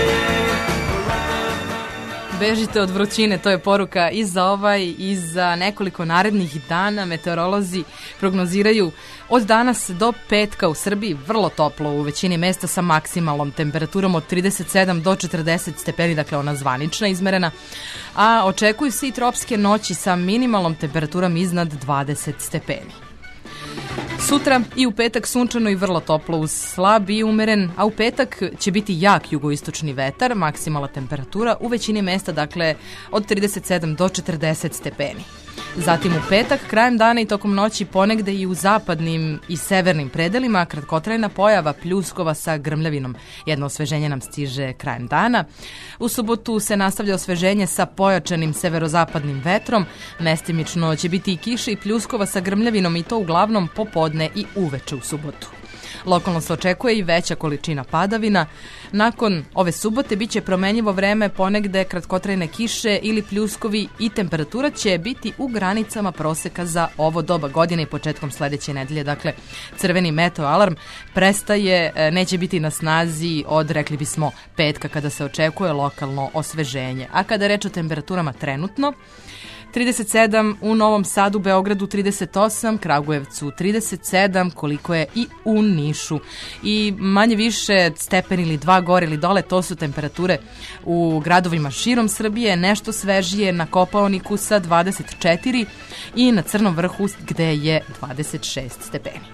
Bežite od vrućine, to je poruka i za ovaj i za nekoliko narednih dana. Meteorolozi prognoziraju od danas do petka u Srbiji vrlo toplo u većini mesta sa maksimalnom temperaturom od trideset sedam do četrdeset stepeni, dakle ona zvanična izmerena, a očekuju se i tropske noći sa minimalnom temperaturom iznad dvadeset stepeni. Sutra i u petak sunčano i vrlo toplo uz slab i umeren, a u petak će biti jak jugoistočni vetar, maksimalna temperatura u većini mesta, dakle od trideset sedam do četrdeset stepeni. Zatim u petak, krajem dana i tokom noći ponegde i u zapadnim i severnim predelima kratkotrajna pojava pljuskova sa grmljavinom. Jedno osveženje nam stiže krajem dana. U subotu se nastavlja osveženje sa pojačanim severozapadnim vetrom. Mestimično će biti i kiša i pljuskova sa grmljavinom i to uglavnom popodne i uveče u subotu. Lokalno se očekuje i veća količina padavina. Nakon ove subote biće promenjivo vreme, ponegde kratkotrajne kiše ili pljuskovi i temperatura će biti u granicama proseka za ovo doba godine i početkom sledeće nedelje. Dakle, crveni meteo alarm prestaje, neće biti na snazi od, rekli bismo, petka kada se očekuje lokalno osveženje. A kada je reč o temperaturama trenutno, trideset sedam u Novom Sadu, Beogradu trideset osam, Kragujevcu trideset sedam, koliko je i u Nišu. I manje više stepen ili dva gore ili dole, to su temperature u gradovima širom Srbije, nešto svežije na Kopaoniku sa dvadeset četiri i na Crnom vrhu gde je dvadeset šest stepeni.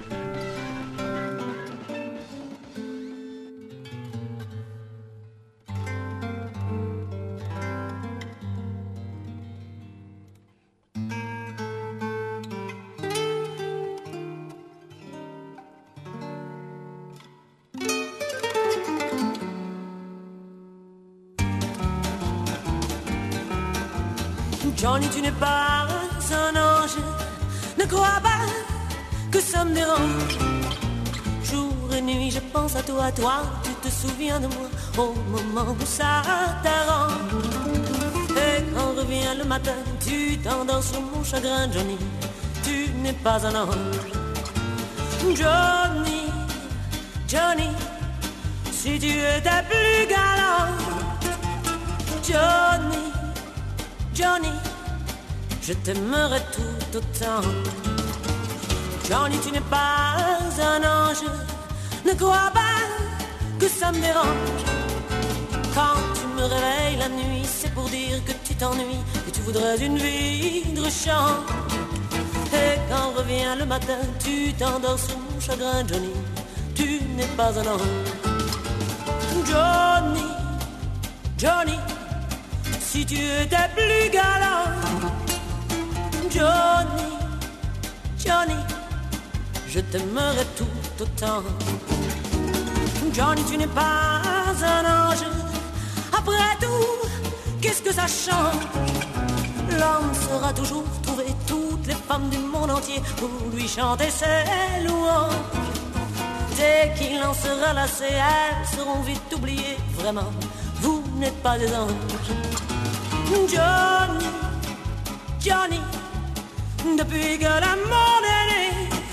Johnny, tu n'es pas un ange, ne crois pas que ça me dérange. Jour et nuit, je pense à toi, toi, tu te souviens de moi au moment où ça t'arrange. Et quand revient le matin, tu t'endors sur mon chagrin, Johnny, tu n'es pas un ange. Johnny, Johnny, si tu étais plus galant. Johnny, Johnny, je t'aimerais tout autant. Johnny, tu n'es pas un ange, ne crois pas que ça me dérange. Quand tu me réveilles la nuit, c'est pour dire que tu t'ennuies, que tu voudrais une vie de chant. Et quand revient le matin, tu t'endors sur mon chagrin, Johnny, tu n'es pas un ange. Johnny, Johnny, si tu étais plus galant. Johnny, Johnny, je t'aimerais tout autant. Johnny, tu n'es pas un ange. Après tout, qu'est-ce que ça change? L'homme saura toujours trouver toutes les femmes du monde entier pour lui chanter ses louanges. Dès qu'il en sera lassé, elles seront vite oubliées. Vraiment, vous n'êtes pas des anges. Johnny, Johnny, depuis que l'amour est né.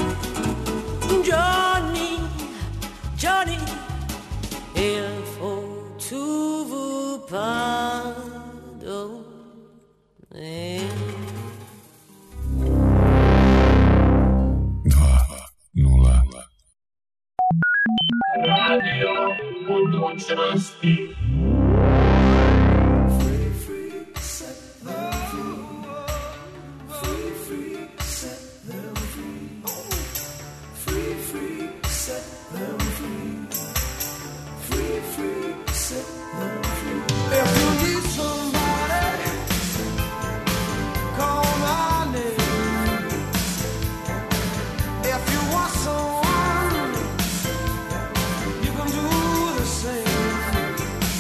Johnny, Johnny, il faut tout vous pardonner. Dva, nula. Radio budućnosti. Someone, you can do the same.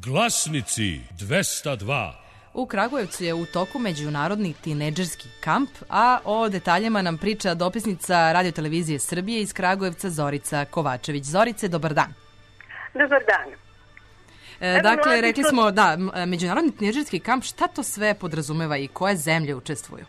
Glasnici dvesta dva. U Kragujevcu je u toku međunarodni tinejdžerski kamp, a o detaljima nam priča dopisnica Radio-televizije Srbije iz Kragujevca Zorica Kovačević. Zorice, dobar dan. Dobar dan. E, dakle, rekli smo da međunarodni tinejdžerski kamp, šta to sve podrazumeva i koje zemlje učestvuju?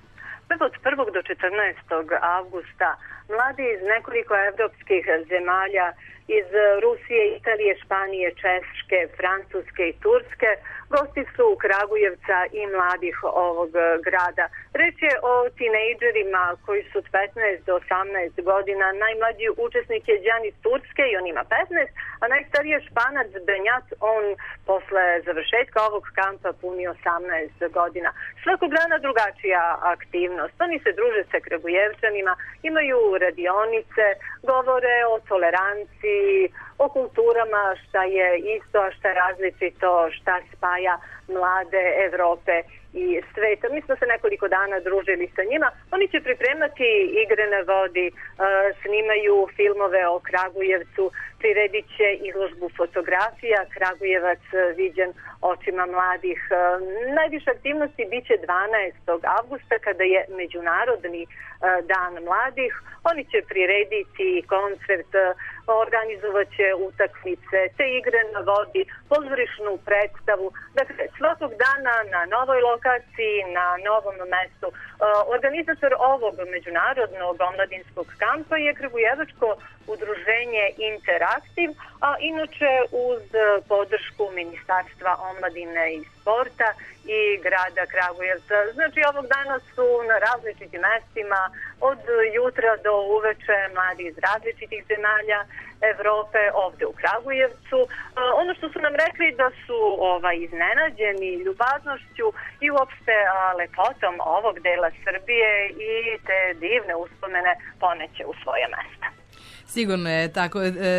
Od prvog do četrnaestog avgusta mladi iz nekoliko evropskih zemalja, iz Rusije, Italije, Španije, Češke, Francuske i Turske, gosti su Kragujevca i mladih ovog grada. Reč je o tinejdžerima koji su od petnaest do osamnaest godina. Najmlađi učesnik je Đan iz Turske i on ima petnaest, a najstariji je Španac Benjat, on posle završetka ovog kampa puni osamnaest godina. Svakog dana drugačija aktivnost. Oni se druže sa Kragujevčanima, imaju radionice, govore o toleranciji, o kulturama, šta je isto, a šta je različito, šta spaja mlade Evrope i sveta. Mi smo se nekoliko dana družili sa njima. Oni će pripremati igre na vodi, snimaju filmove o Kragujevcu, priredit će izložbu fotografija, Kragujevac viđen očima mladih. Najviše aktivnosti bit će dvanaestog avgusta kada je Međunarodni dan mladih. Oni će prirediti koncert, organizovat će utakmice, te igre na vodi, pozorišnu predstavu. Dakle, svakog dana na novoj lokaciji, na novom mestu. Organizator ovog međunarodnog omladinskog kampa je Kragujevačko udruženje Interaktiv, a inače uz podršku Ministarstva omladine i sporta i grada Kragujevca. Znači, ovog dana su na različitim mestima, od jutra do uveče, mladi iz različitih zemalja Evrope ovde u Kragujevcu. Ono što su nam rekli da su ovaj, iznenađeni ljubaznošću i uopšte lepotom ovog dela Srbije i te divne uspomene poneće u svoje mesta. Sigurno je tako.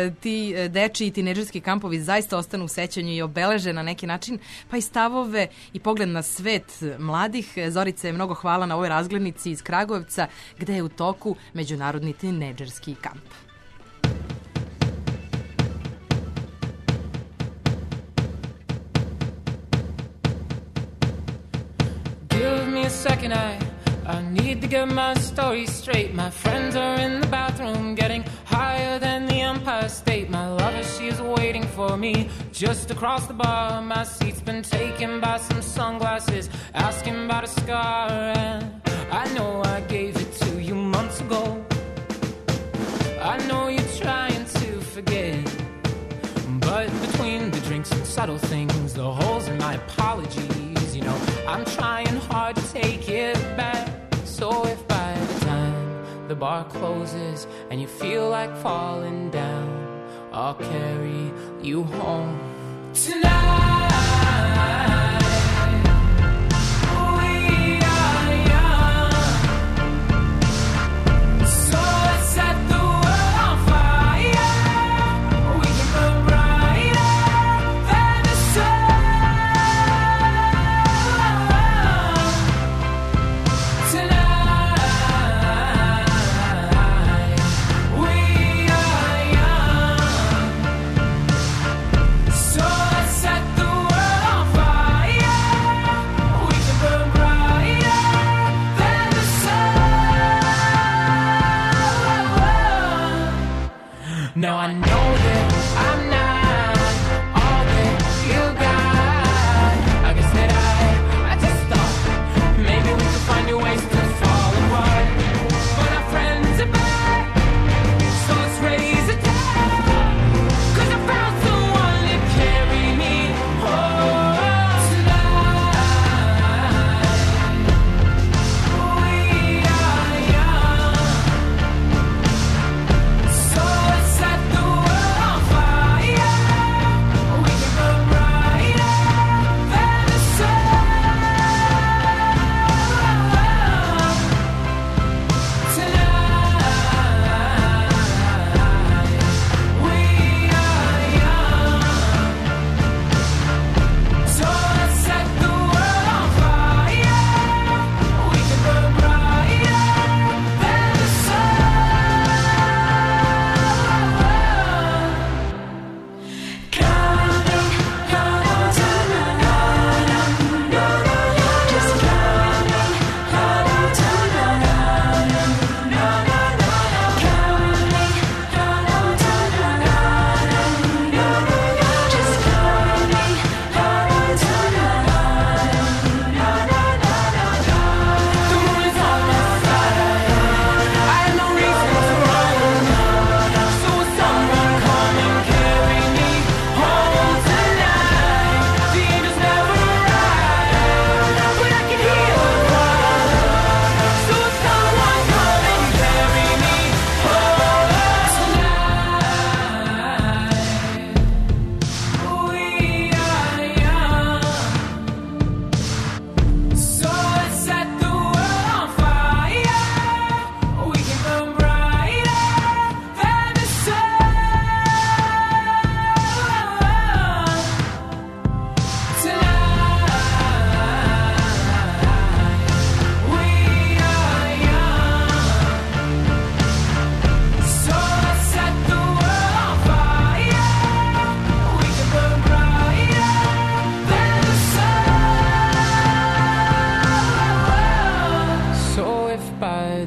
Ti dečiji i tinejdžerski kampovi zaista ostanu u sećanju i obeleže na neki način, pa i stavove i pogled na svet mladih. Zorice, mnogo hvala na ovoj razglednici iz Kragujevca, gde je u toku međunarodni tinejdžerski kamp. Give me a second, I, I need to get my story straight. My friends are in the bathroom getting higher than the Empire State. My lover, she's waiting for me just across the bar. My seat's been taken by some sunglasses, asking about a scar. And I know I gave it to you months ago. I know you're trying to forget, but between the drinks and subtle things, the holes in my apologies, you know, I'm trying hard to take it back. So if by the time the bar closes and you feel like falling down, I'll carry you home tonight. We are young, so let's set the world on fire. We can burn brighter than the sun tonight. We are young, so let's set the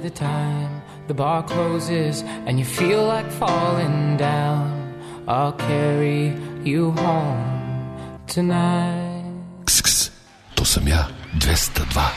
the time the bar closes and you feel like falling down, I'll carry you home tonight. Ks, ks, to sam ja, dvesta dva.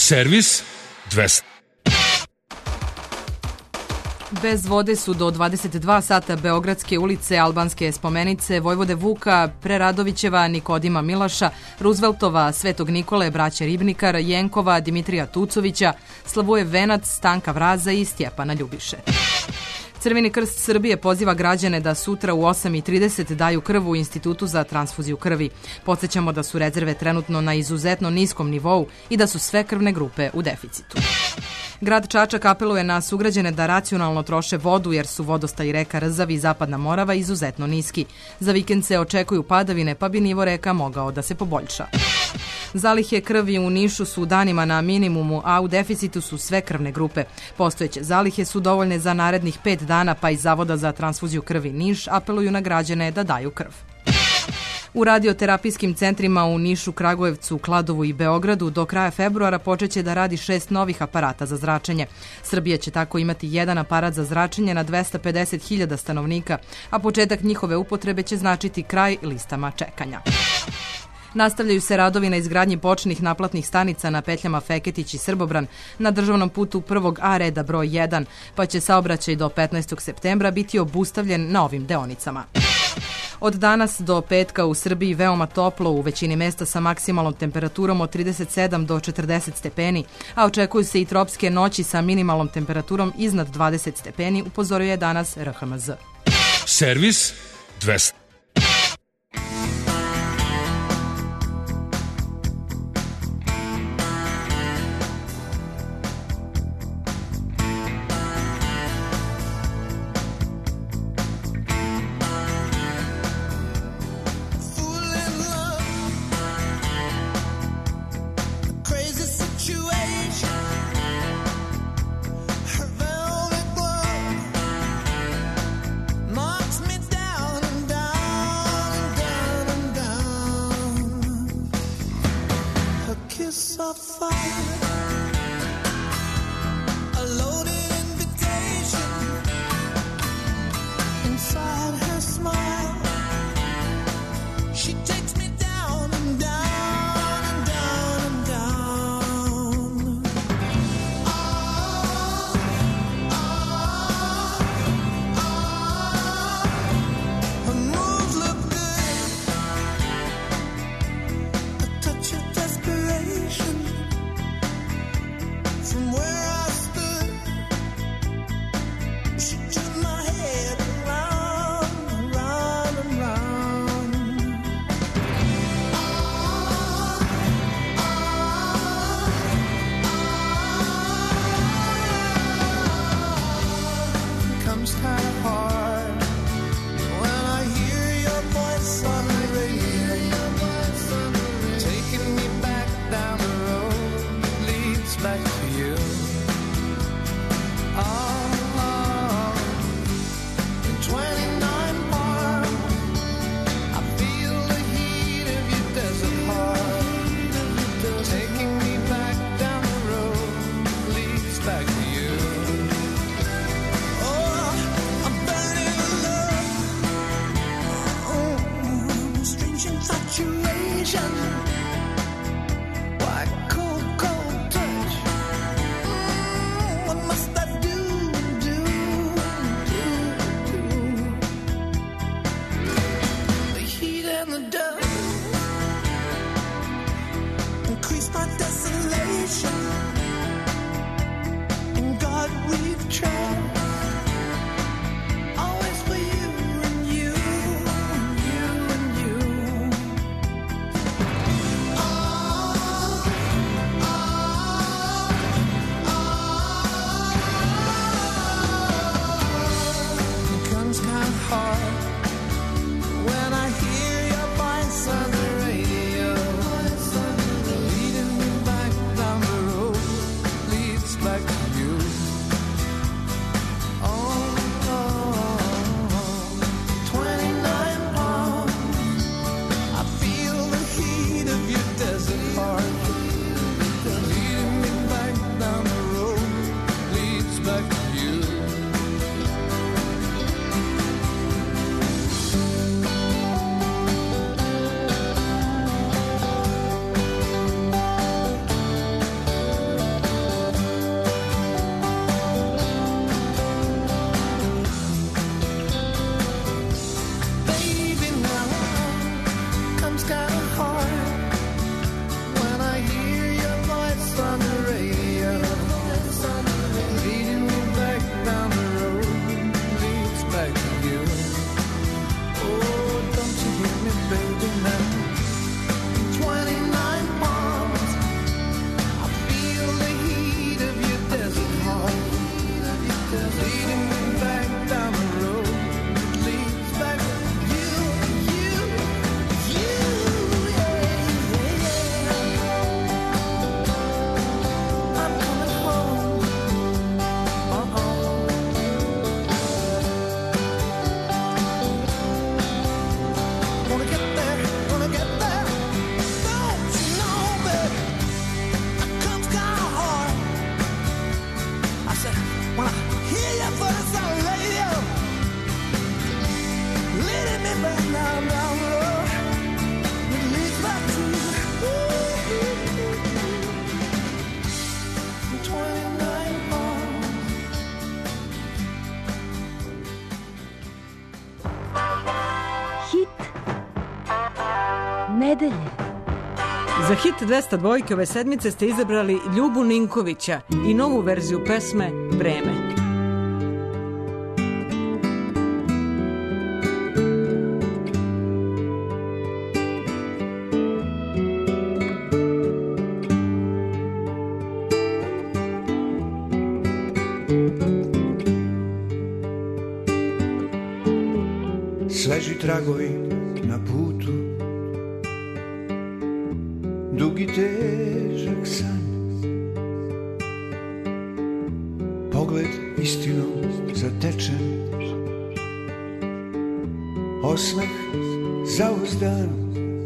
Servis dvesta. Bez vode su do dvadeset dva sata Beogradske ulice, Albanske spomenice, Vojvode Vuka, Preradovićeva, Nikodima Milaša, Rooseveltova, Svetog Nikole, braće Ribnikar, Jenkova, Dimitrija Tucovića, Slavuje Venac, Stanka Vraza i Stjepana Ljubiše. Crveni krst Srbije poziva građane da sutra u osam i trideset daju krv u Institutu za transfuziju krvi. Podsjećamo da su rezerve trenutno na izuzetno niskom nivou i da su sve krvne grupe u deficitu. Grad Čačak apeluje na sugrađane da racionalno troše vodu jer su vodostaj reka Rzav i Zapadna Morava izuzetno niski. Za vikend se očekuju padavine pa bi nivo reka mogao da se poboljša. Zalihe krvi u Nišu su danima na minimumu, a u deficitu su sve krvne grupe. Postojeće zalihe su dovoljne za narednih pet dana, pa iz Zavoda za transfuziju krvi Niš apeluju na građane da daju krv. U radioterapijskim centrima u Nišu, Kragujevcu, Kladovu i Beogradu do kraja februara počeće da radi šest novih aparata za zračenje. Srbija će tako imati jedan aparat za zračenje na dvesta pedeset hiljada stanovnika, a početak njihove upotrebe će značiti kraj listama čekanja. Nastavljaju se radovi na izgradnji bočnih naplatnih stanica na petljama Feketić i Srbobran na državnom putu prvog A reda broj jedan, pa će saobraćaj do petnaestog septembra biti obustavljen na ovim deonicama. Od danas do petka u Srbiji veoma toplo, u većini mesta sa maksimalnom temperaturom od trideset sedam do četrdeset stepeni, a očekuju se i tropske noći sa minimalnom temperaturom iznad dvadeset stepeni, upozorio je danas R H M Z. Servis dvesta. nedelje. Za hit dvesta dvojke ove sedmice ste izabrali Ljubu Ninkovića i novu verziju pesme Vreme. Sveži tragovi na putu, dugi težak san, pogled istinom zatečen, osmeh zauzdan.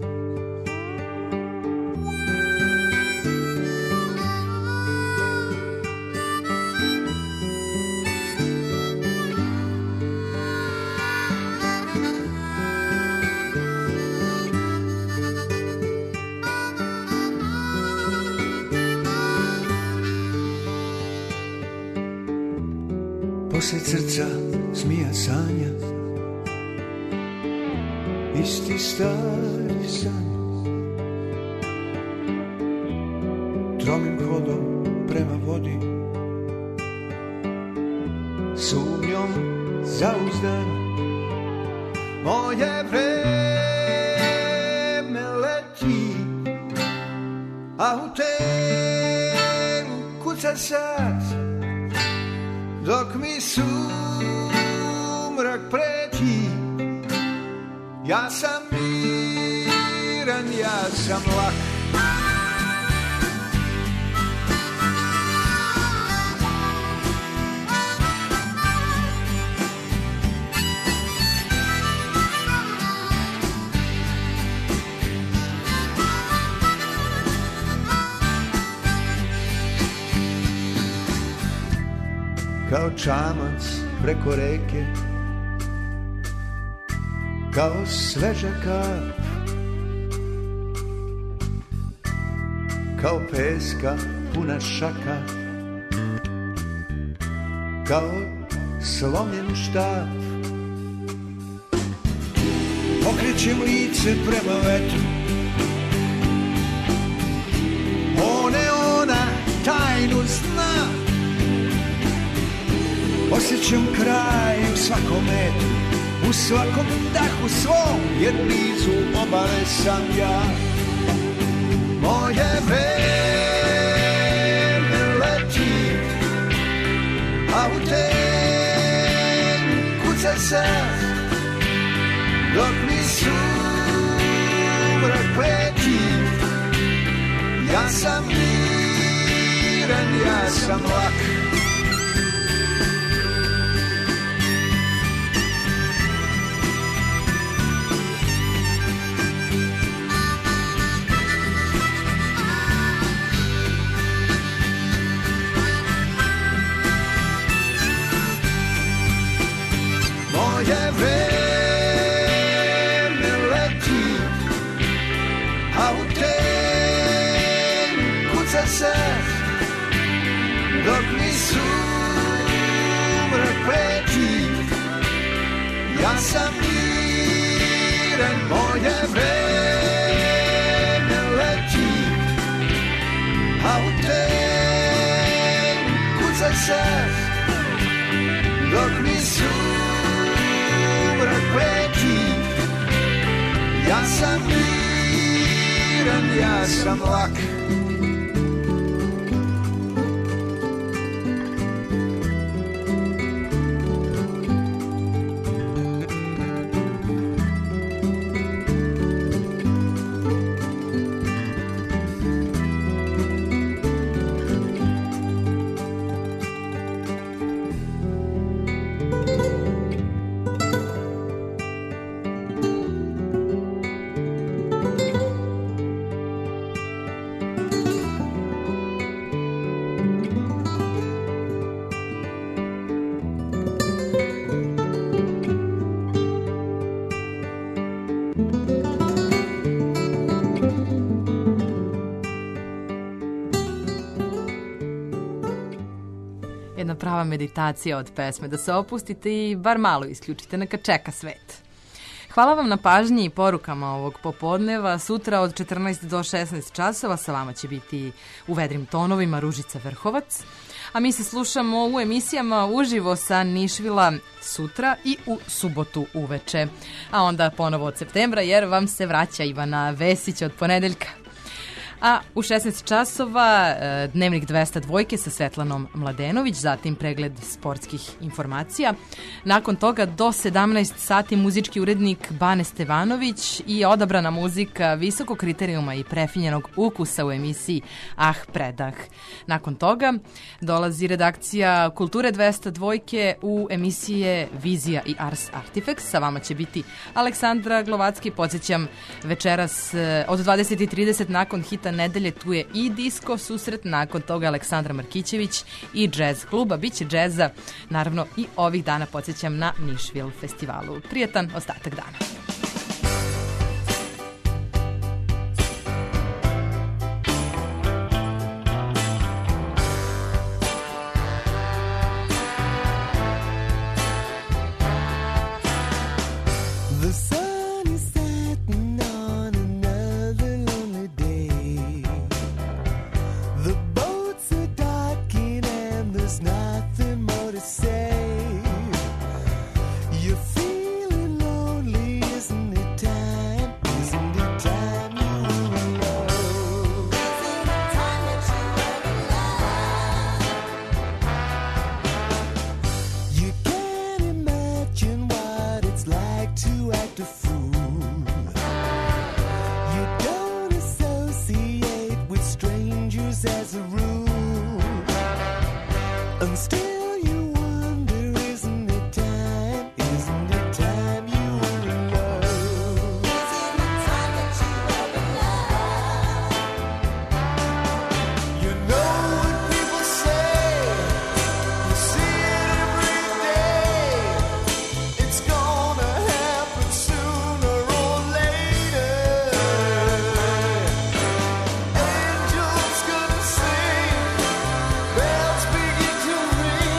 Posle srca zmija sanja, isti stari san, tromim hodom prema vodi, sumnjom zauzdan. Moje vreme leti, a u telu kuca sat, dok mi sumrak preti. Ja sam miran, ja sam lak. Kao čamac preko reke, kao sveža kap, kao peska puna šaka, kao slomljen štap. Okrećem lice prema vetru, one ona tajnu zna. Osjećam kraj u svakom metru, u svakom dahu svom, jer blizu obale sam ja. Moje vreme leti, a u temu kuca sad, dok mi sumrak preti. Ja sam miran, ja sam lak. Moje vreme leti, a u temu kuca sad, dok mi sumrak preti. Ja sam miran, moje vreme leti, a u temu kuca sad, dok mi sumrak preti. Ja sam miran, ja sam lak. Jedna prava meditacija od pesme, da se opustite i bar malo isključite, neka čeka svet. Hvala vam na pažnji i porukama ovog popodneva. Sutra od četrnaest do šesnaest časova sa vama će biti u vedrim tonovima Ružica Vrhovac. A mi se slušamo u emisijama uživo sa Nišvila sutra i u subotu uveče. A onda ponovo od septembra jer vam se vraća Ivana Vesić od ponedeljka. A u šesnaest časova Dnevnik dvesta dvojke sa Svetlanom Mladenović, zatim pregled sportskih informacija. Nakon toga do sedamnaest sati muzički urednik Bane Stevanović i odabrana muzika visokog kriterijuma i prefinjenog ukusa u emisiji Ah predah. Nakon toga dolazi redakcija Kulture dvesta dvojke u emisije Vizija i Ars Artifex. Sa vama će biti Aleksandra Glovacki. Podsjećam, večeras od dvadeset i trideset nakon hita nedelje tu je i disko susret, nakon toga Aleksandra Markićević i džez kluba. Biće džeza, naravno i ovih dana podsjećam na Nišvil festivalu. Prijetan ostatak dana. Bells begin to ring.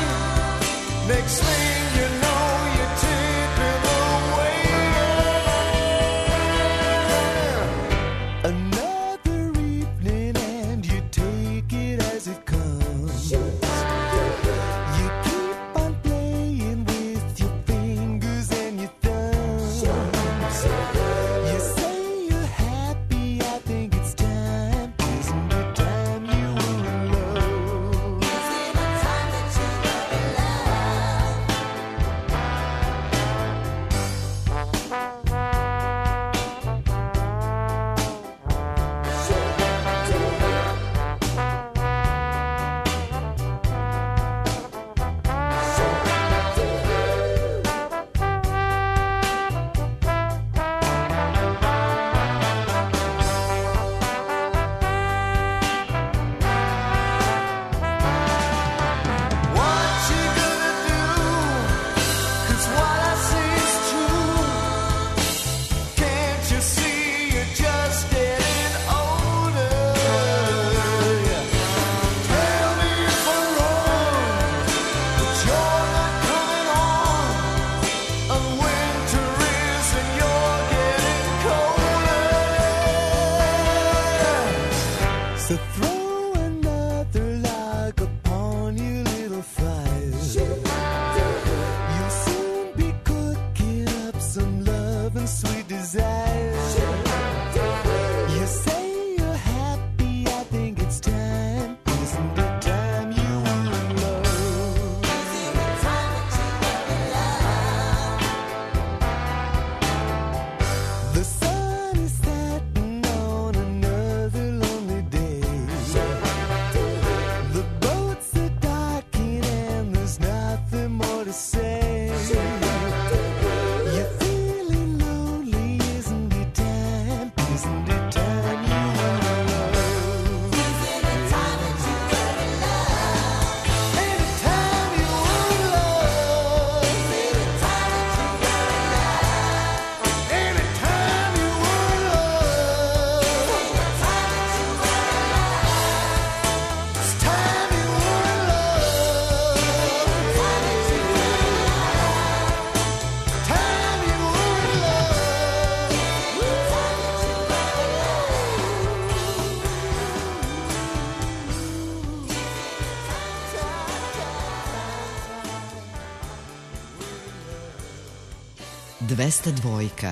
dvesta dvojka.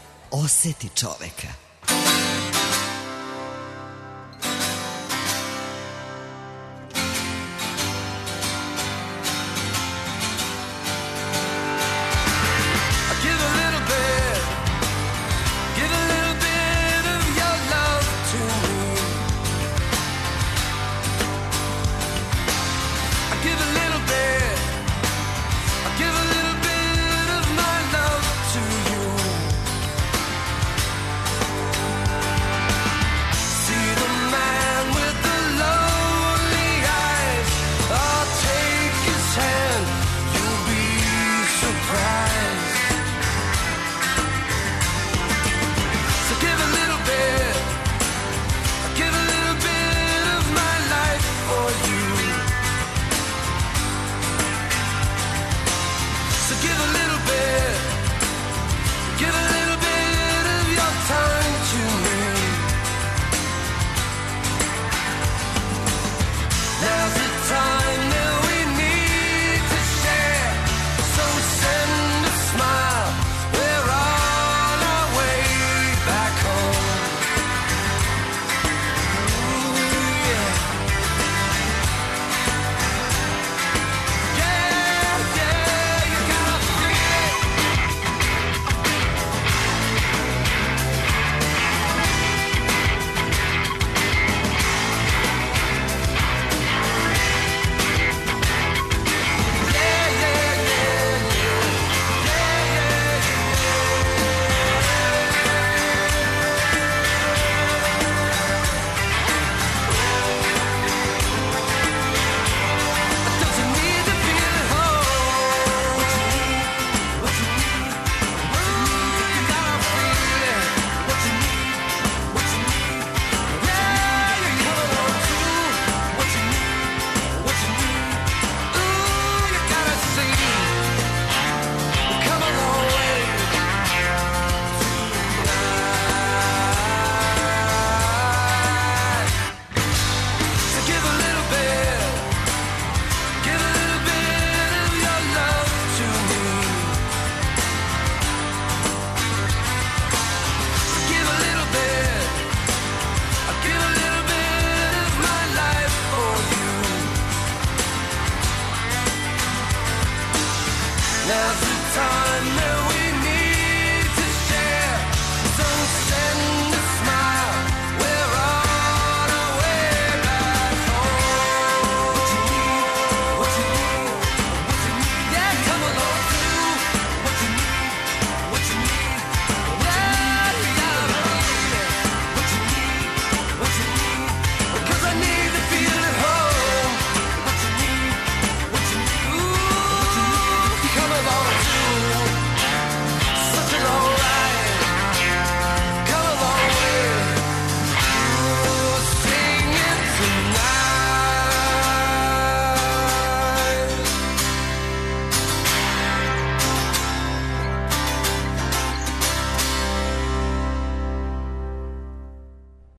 Oseti čoveka. Now's the time.